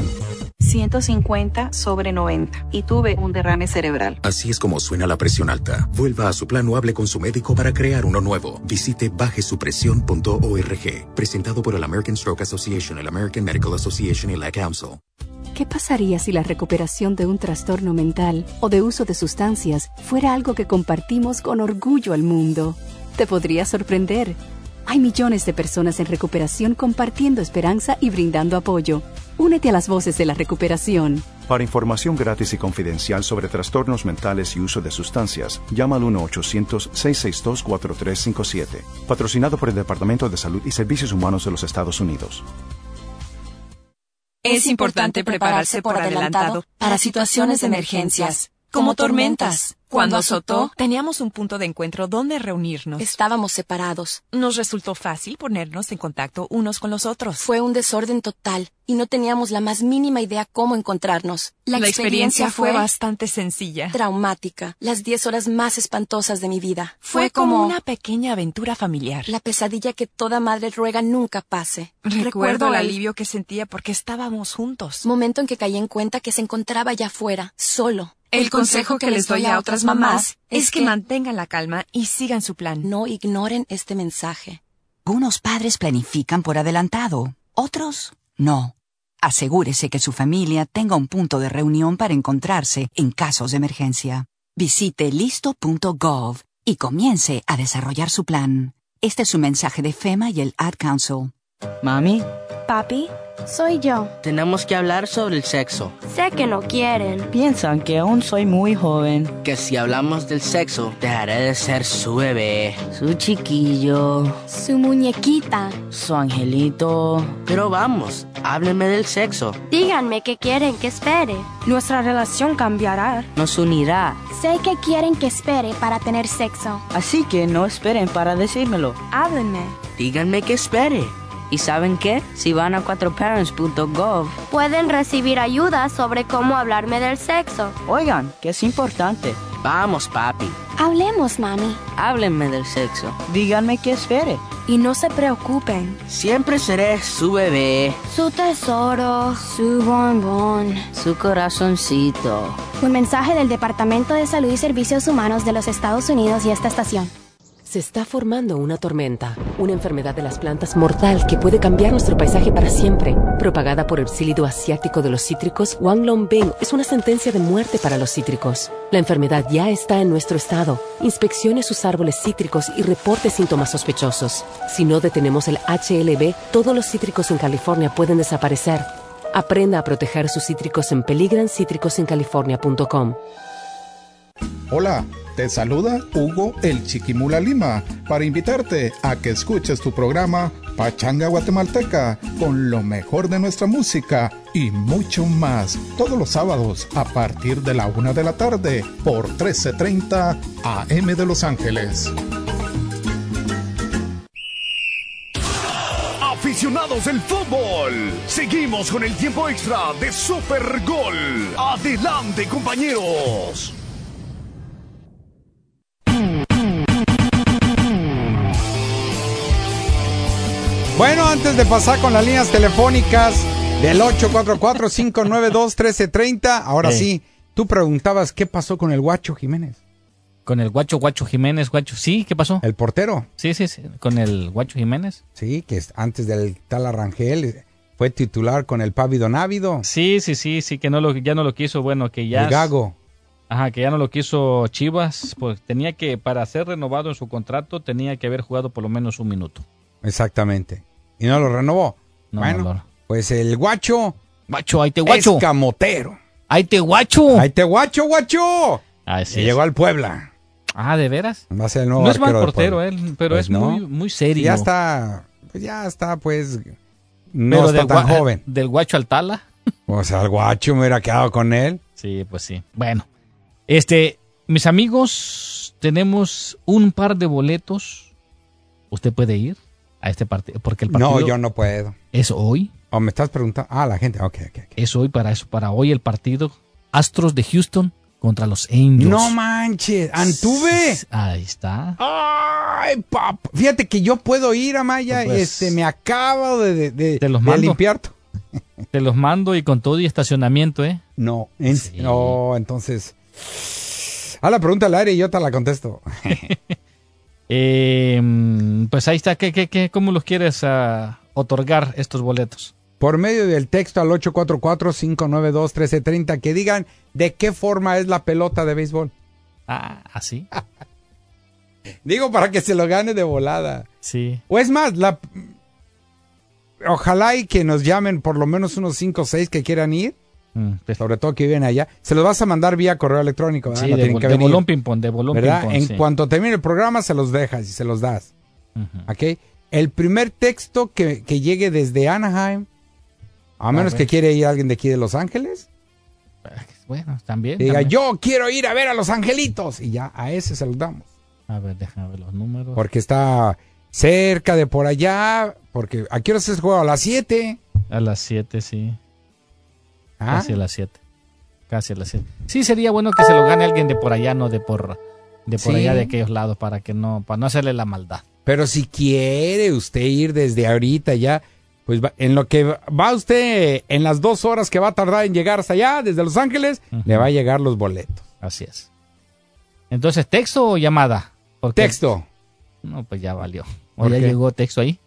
150/90 y tuve un derrame cerebral. Así es como suena la presión alta. Vuelva a su plan o hable con su médico para crear uno nuevo. Visite bajesupresión.org. Presentado por el American Stroke Association, el American Medical Association y la Council. ¿Qué pasaría si la recuperación de un trastorno mental o de uso de sustancias fuera algo que compartimos con orgullo al mundo? Te podría sorprender. Hay millones de personas en recuperación compartiendo esperanza y brindando apoyo. Únete a las voces de la recuperación. Para información gratis y confidencial sobre trastornos mentales y uso de sustancias, llama al 1-800-662-4357. Patrocinado por el Departamento de Salud y Servicios Humanos de los Estados Unidos. Es importante prepararse por adelantado para situaciones de emergencias, como tormentas. Cuando azotó, teníamos un punto de encuentro donde reunirnos. Estábamos separados. Nos resultó fácil ponernos en contacto unos con los otros. Fue un desorden total y no teníamos la más mínima idea cómo encontrarnos. La experiencia fue bastante sencilla. Traumática. Las 10 horas más espantosas de mi vida. Fue como una pequeña aventura familiar. La pesadilla que toda madre ruega nunca pase. Recuerdo el alivio que sentía porque estábamos juntos. Momento en que caí en cuenta que se encontraba allá afuera, solo. El consejo que les doy a otras mamás es que mantengan la calma y sigan su plan. No ignoren este mensaje. Unos padres planifican por adelantado, otros no. Asegúrese que su familia tenga un punto de reunión para encontrarse en casos de emergencia. Visite listo.gov y comience a desarrollar su plan. Este es su mensaje de FEMA y el Ad Council. Mami. Papi, soy yo. Tenemos que hablar sobre el sexo. Sé que no quieren. Piensan que aún soy muy joven. Que si hablamos del sexo, dejaré de ser su bebé, su chiquillo, su muñequita, su angelito. Pero vamos, háblenme del sexo. Díganme qué quieren que espere. Nuestra relación cambiará. Nos unirá. Sé que quieren que espere para tener sexo. Así que no esperen para decírmelo. Háblenme. Díganme que espere. ¿Y saben qué? Si van a 4parents.gov, pueden recibir ayuda sobre cómo hablarme del sexo. Oigan, que es importante. Vamos, papi. Hablemos, mami. Háblenme del sexo. Díganme que espere. Y no se preocupen. Siempre seré su bebé, su tesoro, su bombón, su corazoncito. Un mensaje del Departamento de Salud y Servicios Humanos de los Estados Unidos y esta estación. Se está formando una tormenta, una enfermedad de las plantas mortal que puede cambiar nuestro paisaje para siempre. Propagada por el psílido asiático de los cítricos, Wanglongbing es una sentencia de muerte para los cítricos. La enfermedad ya está en nuestro estado. Inspeccione sus árboles cítricos y reporte síntomas sospechosos. Si no detenemos el HLB, todos los cítricos en California pueden desaparecer. Aprenda a proteger sus cítricos en peligrancítricosencalifornia.com. Hola, te saluda Hugo el Chiquimula Lima para invitarte a que escuches tu programa Pachanga Guatemalteca con lo mejor de nuestra música y mucho más todos los sábados a partir de la 1 de la tarde por 1330 AM de Los Ángeles. Aficionados del fútbol, seguimos con el tiempo extra de Super Gol. Adelante, compañeros. Bueno, antes de pasar con las líneas telefónicas del 844-592-1330, ahora sí, tú preguntabas qué pasó con el Guacho Jiménez. Con el Guacho Jiménez, sí, ¿qué pasó? El portero. Sí, con el Guacho Jiménez. Sí, que antes del tal Arrangel fue titular con el Pávido Návido. Sí, que ya no lo quiso, bueno, que ya... El Gago. Ajá, que ya no lo quiso Chivas, pues tenía que, para ser renovado en su contrato, tenía que haber jugado por lo menos un minuto. Exactamente. ¿Y no lo renovó? No, bueno, pues el Guacho... Guacho, ahí te Guacho. Es camotero. Ahí te Guacho. Ahí te Guacho. Así y llegó al Puebla. Ah, ¿de veras? Va a ser el nuevo no es mal portero él, pero pues es muy serio. Ya está, no pero está tan joven. ¿Del Guacho al Tala? O sea, el Guacho me hubiera quedado con él. Sí, pues sí. Bueno, mis amigos, tenemos un par de boletos. ¿Usted puede ir a este partido? Porque el partido... No, yo no puedo. ¿Es hoy? ¿O me estás preguntando? Ah, la gente. Ok. Es hoy para hoy el partido Astros de Houston contra los Angels. No manches, Antuve. Ahí está. Ay, papá. Fíjate que yo puedo ir, Amaya. Pues, me acabo de los mando. limpiar. Te los mando y con todo y estacionamiento, ¿eh? No, no, entonces... A la pregunta al aire y yo te la contesto. Pues ahí está. ¿Cómo los quieres otorgar estos boletos? Por medio del texto al 844-592-1330 que digan de qué forma es la pelota de béisbol. Ah, ¿así? Digo para que se lo gane de volada. Sí. O es más, ojalá y que nos llamen por lo menos unos 5 o 6 que quieran ir. Sobre todo que viven allá. Se los vas a mandar vía correo electrónico, ¿verdad? Sí, no de bolón ping-pong, En cuanto termine el programa se los dejas y se los das. ¿Ok? El primer texto que llegue desde Anaheim, a menos que quiera ir alguien de aquí de Los Ángeles. Bueno, también. Diga, yo quiero ir a ver a Los Angelitos. Y ya, a ese se los damos. A ver, déjame ver los números. Porque está cerca de por allá. Porque ¿a qué hora se juega? ¿A las 7? A las 7, sí. Casi a las 7. Sí, sería bueno que se lo gane alguien de por allá, no de por allá de aquellos lados, para no hacerle la maldad. Pero si quiere usted ir desde ahorita ya, pues en lo que va usted, en las 2 horas que va a tardar en llegar hasta allá, desde Los Ángeles, le va a llegar los boletos. Así es. Entonces, ¿texto o llamada? Texto. No, pues ya valió. ¿O ya llegó texto ahí?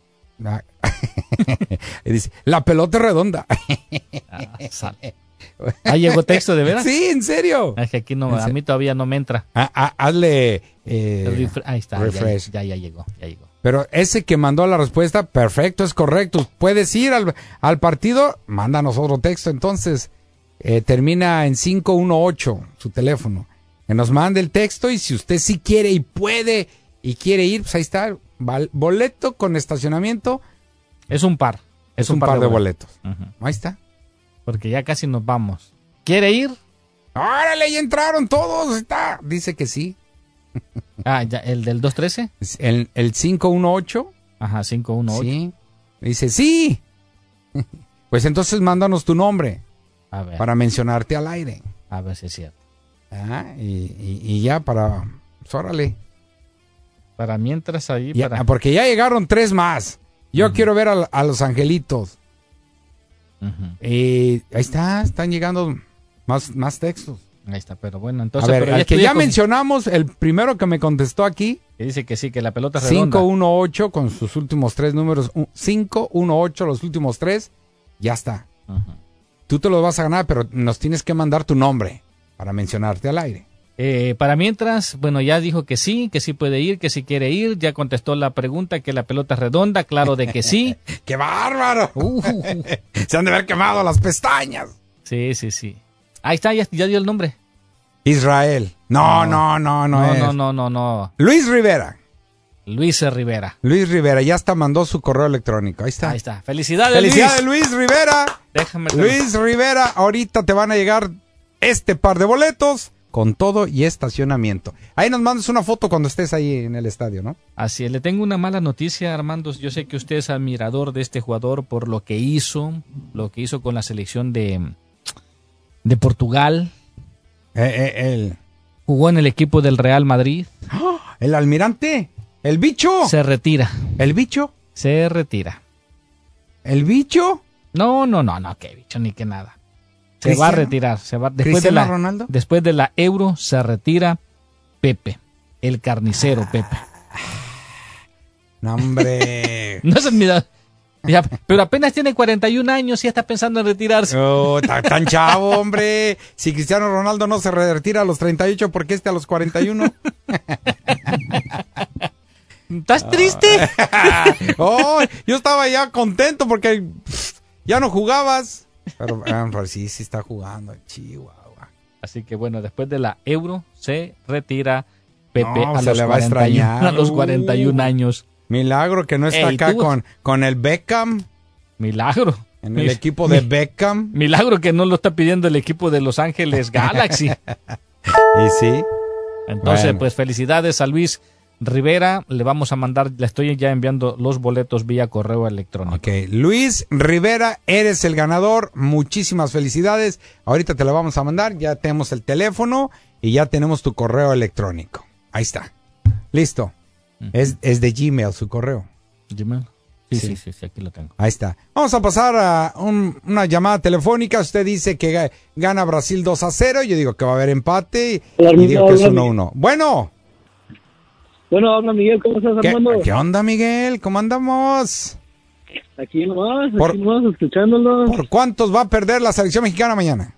Y dice, la pelota es redonda. Sale. ¿Llegó texto de veras? Sí, en serio. Es que aquí no, a mí todavía no me entra. Hazle ahí está, refresh. Ya llegó. Pero ese que mandó la respuesta, perfecto, es correcto. Puedes ir al partido, mándanos otro texto. Entonces, termina en 518 su teléfono. Que nos mande el texto y si usted sí quiere y puede y quiere ir, pues ahí está. Boleto con estacionamiento. Es un par. Es un par de boletos. Ahí está. Porque ya casi nos vamos. ¿Quiere ir? ¡Órale! Ya entraron todos. Dice que sí. Ya, ¿el del 213? El 518. Ajá, 518. Sí. Dice, sí. Pues entonces mándanos tu nombre. A ver. Para mencionarte al aire. A ver si es cierto. Y ya para... Pues, órale. Para mientras ahí... Porque ya llegaron 3 más. Yo quiero ver a los angelitos. Ahí están llegando más textos. Ahí está, pero bueno, entonces... A ver, el que ya mencionamos, el primero que me contestó aquí... Que dice que sí, que la pelota es redonda. 518 con sus últimos 3 números. 518, los últimos 3. Ya está. Tú te los vas a ganar, pero nos tienes que mandar tu nombre para mencionarte al aire. Para mientras, bueno, ya dijo que sí puede ir, que sí quiere ir. Ya contestó la pregunta, que la pelota es redonda. Claro de que sí. ¡Qué bárbaro! Se han de haber quemado las pestañas. Sí. Ahí está, ya dio el nombre. Israel. No. Luis Rivera. Luis Rivera, ya hasta mandó su correo electrónico. Ahí está. Felicidades, Luis Rivera. Déjame. Luis Rivera, ahorita te van a llegar este par de boletos con todo y estacionamiento. Ahí nos mandas una foto cuando estés ahí en el estadio, ¿no? Así es. Le tengo una mala noticia, Armando. Yo sé que usted es admirador de este jugador por lo que hizo con la selección de Portugal. Jugó en el equipo del Real Madrid. ¡Oh! El almirante, el bicho. Se retira. ¿El bicho? Se retira. ¿El bicho? No, qué bicho ni qué nada. Se va a retirar. ¿Ronaldo? Después de la Euro se retira Pepe, el carnicero Pepe. No, hombre. No es admirado. Ya, pero apenas tiene 41 años y ya está pensando en retirarse. Oh, tan chavo, hombre. Si Cristiano Ronaldo no se retira a los 38, ¿por qué a los 41? ¿Estás triste? Yo estaba ya contento porque ya no jugabas. Pero sí está jugando. Chihuahua. Así que bueno, después de la Euro se retira Pepe a los 41 años. Milagro que no está acá con el Beckham. Milagro. En el equipo de Beckham. Milagro que no lo está pidiendo el equipo de Los Ángeles Galaxy. Y sí. Entonces, pues felicidades a Luis Rivera, le vamos a mandar, le estoy ya enviando los boletos vía correo electrónico. Ok, Luis Rivera, eres el ganador, muchísimas felicidades. Ahorita te lo vamos a mandar, ya tenemos el teléfono y ya tenemos tu correo electrónico. Ahí está, listo. Es de Gmail su correo. ¿Gmail? Sí, aquí lo tengo. Ahí está. Vamos a pasar a una llamada telefónica. Usted dice que gana Brasil 2-0, yo digo que va a haber empate y digo que es 1-1. Bueno, habla Miguel, ¿cómo estás, Armando? ¿Qué onda, Miguel? ¿Cómo andamos? Aquí nomás, escuchándolo. ¿Por cuántos va a perder la selección mexicana mañana?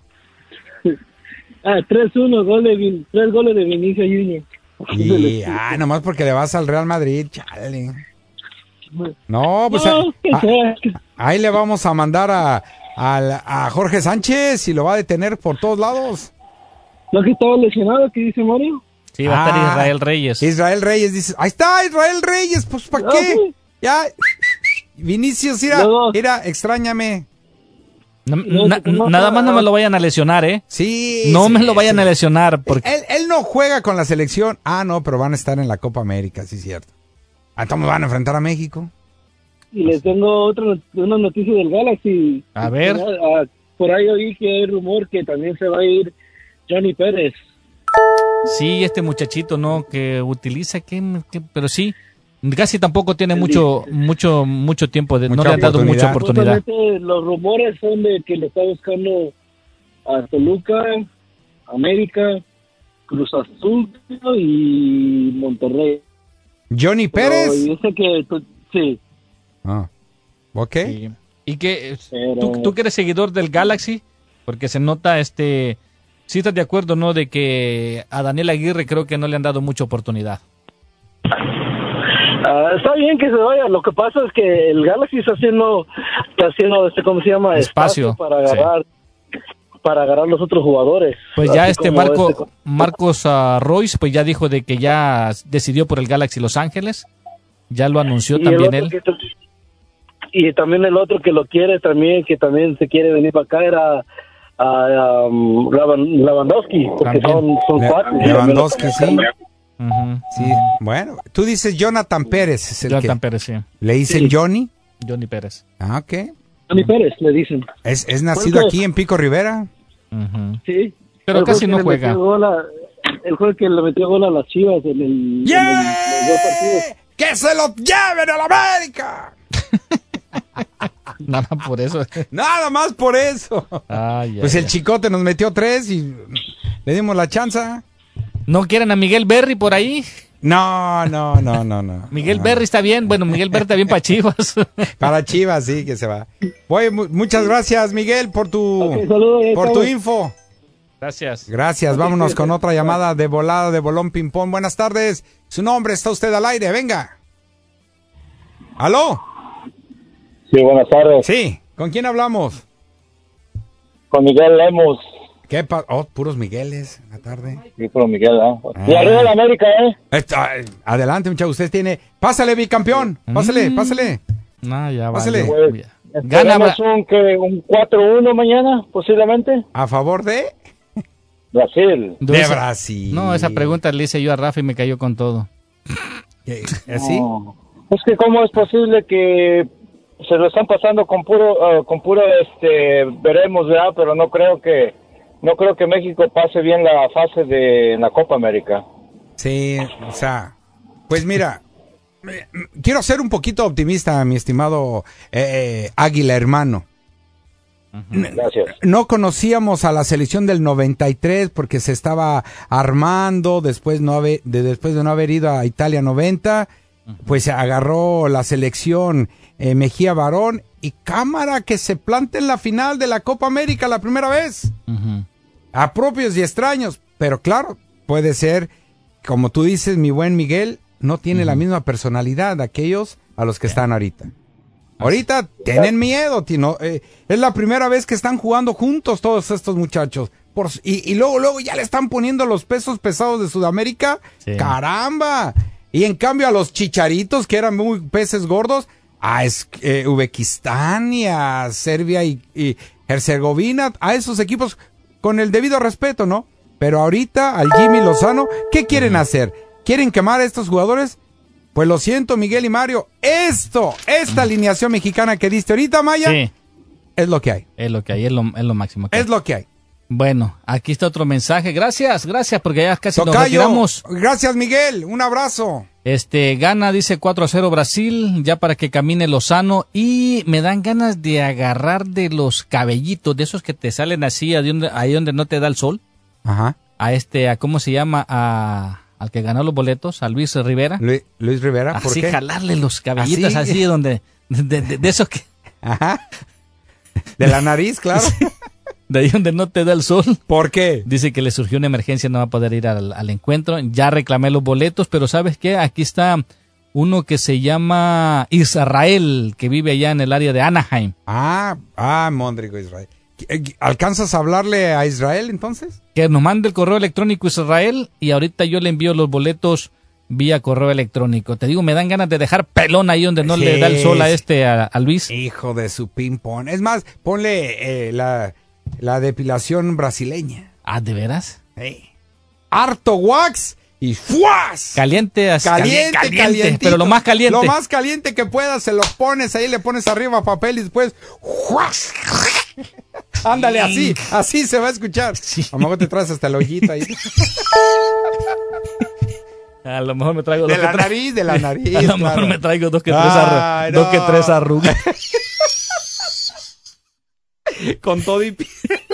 3-1, 3 goles de Vinicius Junior. Y, nomás porque le vas al Real Madrid, chale. No, pues ahí le vamos a mandar a Jorge Sánchez y lo va a detener por todos lados. ¿No que estaba lesionado? ¿Qué dice Mario? Sí, va a estar Israel Reyes. Israel Reyes dice, ahí está Israel Reyes, pues ¿para qué? Sí. Ya, Vinicius, mira, extrañame. Nada más no me lo vayan a lesionar, ¿eh? Sí. No me lo vayan a lesionar. Porque... Él no juega con la selección. No, pero van a estar en la Copa América, sí es cierto. Entonces van a enfrentar a México. Y les tengo una noticia del Galaxy. A ver. Por ahí oí que hay rumor que también se va a ir Johnny Pérez. Sí, este muchachito, ¿no? Que utiliza, pero sí. Casi tampoco tiene mucho tiempo, no le han dado mucha oportunidad. Los rumores son de que le está buscando a Toluca, América, Cruz Azul y Monterrey. ¿Johnny Pérez? Yo sé que sí. Ok. Sí. ¿Y que tú que eres seguidor del Galaxy? Porque se nota, sí estás de acuerdo, ¿no? De que a Daniel Aguirre creo que no le han dado mucha oportunidad. Está bien que se vaya. Lo que pasa es que el Galaxy está haciendo ¿cómo se llama? Espacio para agarrar los otros jugadores. Pues ya Marcos Royce pues ya dijo de que ya decidió por el Galaxy Los Ángeles. Ya lo anunció también él. Y también el otro que lo quiere también, que también se quiere venir para acá, era Lewandowski, porque son cuatro. Lewandowski, sí. Sí, bueno, tú dices Jonathan Pérez. Es el Jonathan Pérez, sí. ¿Le dicen Johnny? Johnny Pérez. Ok. Johnny Pérez, le dicen. ¿Es nacido aquí en Pico Rivera? Sí. Pero casi no juega. El juego que le metió gol a las Chivas en los dos partidos. ¡Que se lo lleven a la América! Nada más por eso. Nada más por eso. Pues el Chicote nos metió 3 y le dimos la chanza. ¿No quieren a Miguel Berry por ahí? No. Miguel Berry está bien. Bueno, Miguel Berry está bien para Chivas. Para Chivas, sí, que se va. Muchas gracias, Miguel, por tu info. Gracias. Vámonos con otra llamada de volada de Bolón Ping-Pong. Buenas tardes. Su nombre, está usted al aire. Venga. ¿Aló? Sí, buenas tardes. Sí. ¿Con quién hablamos? Con Miguel Lemos. ¿Qué puros Migueles en la tarde. Sí, puro Miguel, Y arriba de la América, adelante, muchachos. Usted tiene... Pásale, bicampeón. Pásale. No, ya pásale. Pues, ganamos un 4-1 mañana, posiblemente. ¿A favor de? Brasil. De Brasil. No, esa pregunta le hice yo a Rafa y me cayó con todo. ¿Así? No. Es que cómo es posible que se lo están pasando con puro veremos, ¿verdad? Pero no creo que México pase bien la fase de la Copa América. Sí, o sea, pues mira, quiero ser un poquito optimista, mi estimado Águila hermano. Gracias. No conocíamos a la selección del 93 porque se estaba armando después de no haber ido a Italia 90, pues se agarró la selección Mejía Barón y cámara que se plante en la final de la Copa América la primera vez. A propios y extraños, pero claro, puede ser, como tú dices, mi buen Miguel, no tiene la misma personalidad de aquellos a los que están ahorita. Ahorita tienen miedo, es la primera vez que están jugando juntos todos estos muchachos. Y luego ya le están poniendo los pesos pesados de Sudamérica. Sí. ¡Caramba! Y en cambio a los chicharitos, que eran muy peces gordos, a Uzbekistán y a Serbia y Herzegovina, a esos equipos, con el debido respeto, ¿no? Pero ahorita al Jimmy Lozano, ¿qué quieren hacer? ¿Quieren quemar a estos jugadores? Pues lo siento, Miguel y Mario. Esta alineación mexicana que diste ahorita, Maya, Sí. es lo que hay. Es lo que hay, es lo máximo que hay. Es lo que hay. Bueno, aquí está otro mensaje. Gracias, porque ya casi Tocayo, nos retiramos. Gracias, Miguel. Un abrazo. Gana, dice 4-0 Brasil, ya para que camine Lozano. Y me dan ganas de agarrar de los cabellitos, de esos que te salen así, ahí donde no te da el sol. Ajá. A ¿cómo se llama? Al que ganó los boletos, a Luis Rivera. Luis Rivera, ¿por así, qué? jalarle los cabellitos así donde, de esos que... Ajá. De la nariz, claro. De ahí donde no te da el sol. ¿Por qué? Dice que le surgió una emergencia, no va a poder ir al encuentro. Ya reclamé los boletos, pero ¿sabes qué? Aquí está uno que se llama Israel, que vive allá en el área de Anaheim. Móndrigo Israel. ¿Alcanzas a hablarle a Israel entonces? Que nos mande el correo electrónico Israel y ahorita yo le envío los boletos vía correo electrónico. Te digo, me dan ganas de dejar pelón ahí donde no le da el sol a Luis. Hijo de su ping-pong. Es más, ponle la depilación brasileña. ¿De veras? Harto wax y ¡fuas! Caliente, caliente, pero lo más caliente. Lo más caliente que puedas, se lo pones ahí, le pones arriba papel y después ¡fuas! Ándale, así se va a escuchar. Sí. A lo mejor te traes hasta el hoyito ahí. A lo mejor me traigo de la nariz. A lo mejor me traigo dos que tres arrugas. Con todo y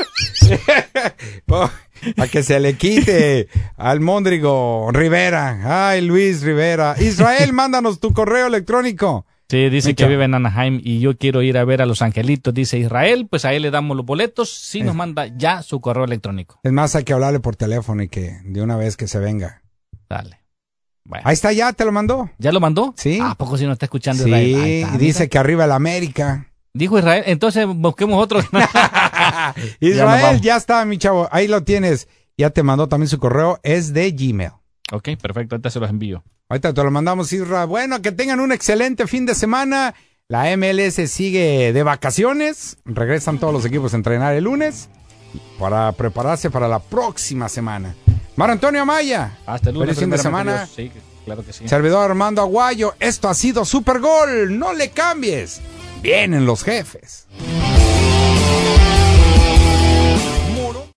para que se le quite al Móndrigo Rivera. Ay, Luis Rivera. Israel, mándanos tu correo electrónico. Sí, dice que vive en Anaheim y yo quiero ir a ver a los angelitos. Dice Israel, pues ahí le damos los boletos si nos manda ya su correo electrónico. Es más, hay que hablarle por teléfono y que de una vez que se venga. Dale. Bueno. Ahí está, ya te lo mandó. ¿Ya lo mandó? Sí. ¿A poco si no está escuchando sí, Israel? Sí, y dice que arriba el América. Dijo Israel, entonces busquemos otro. Israel, ya está, mi chavo. Ahí lo tienes. Ya te mandó también su correo. Es de Gmail. Ok, perfecto. Ahorita se los envío. Ahorita te lo mandamos, Isra. Bueno, que tengan un excelente fin de semana. La MLS sigue de vacaciones. Regresan todos los equipos a entrenar el lunes para prepararse para la próxima semana. Mar Antonio Amaya. Hasta el lunes. Feliz fin de semana. Dios. Sí, claro que sí. Servidor Armando Aguayo. Esto ha sido Super Gol. No le cambies. Vienen los jefes.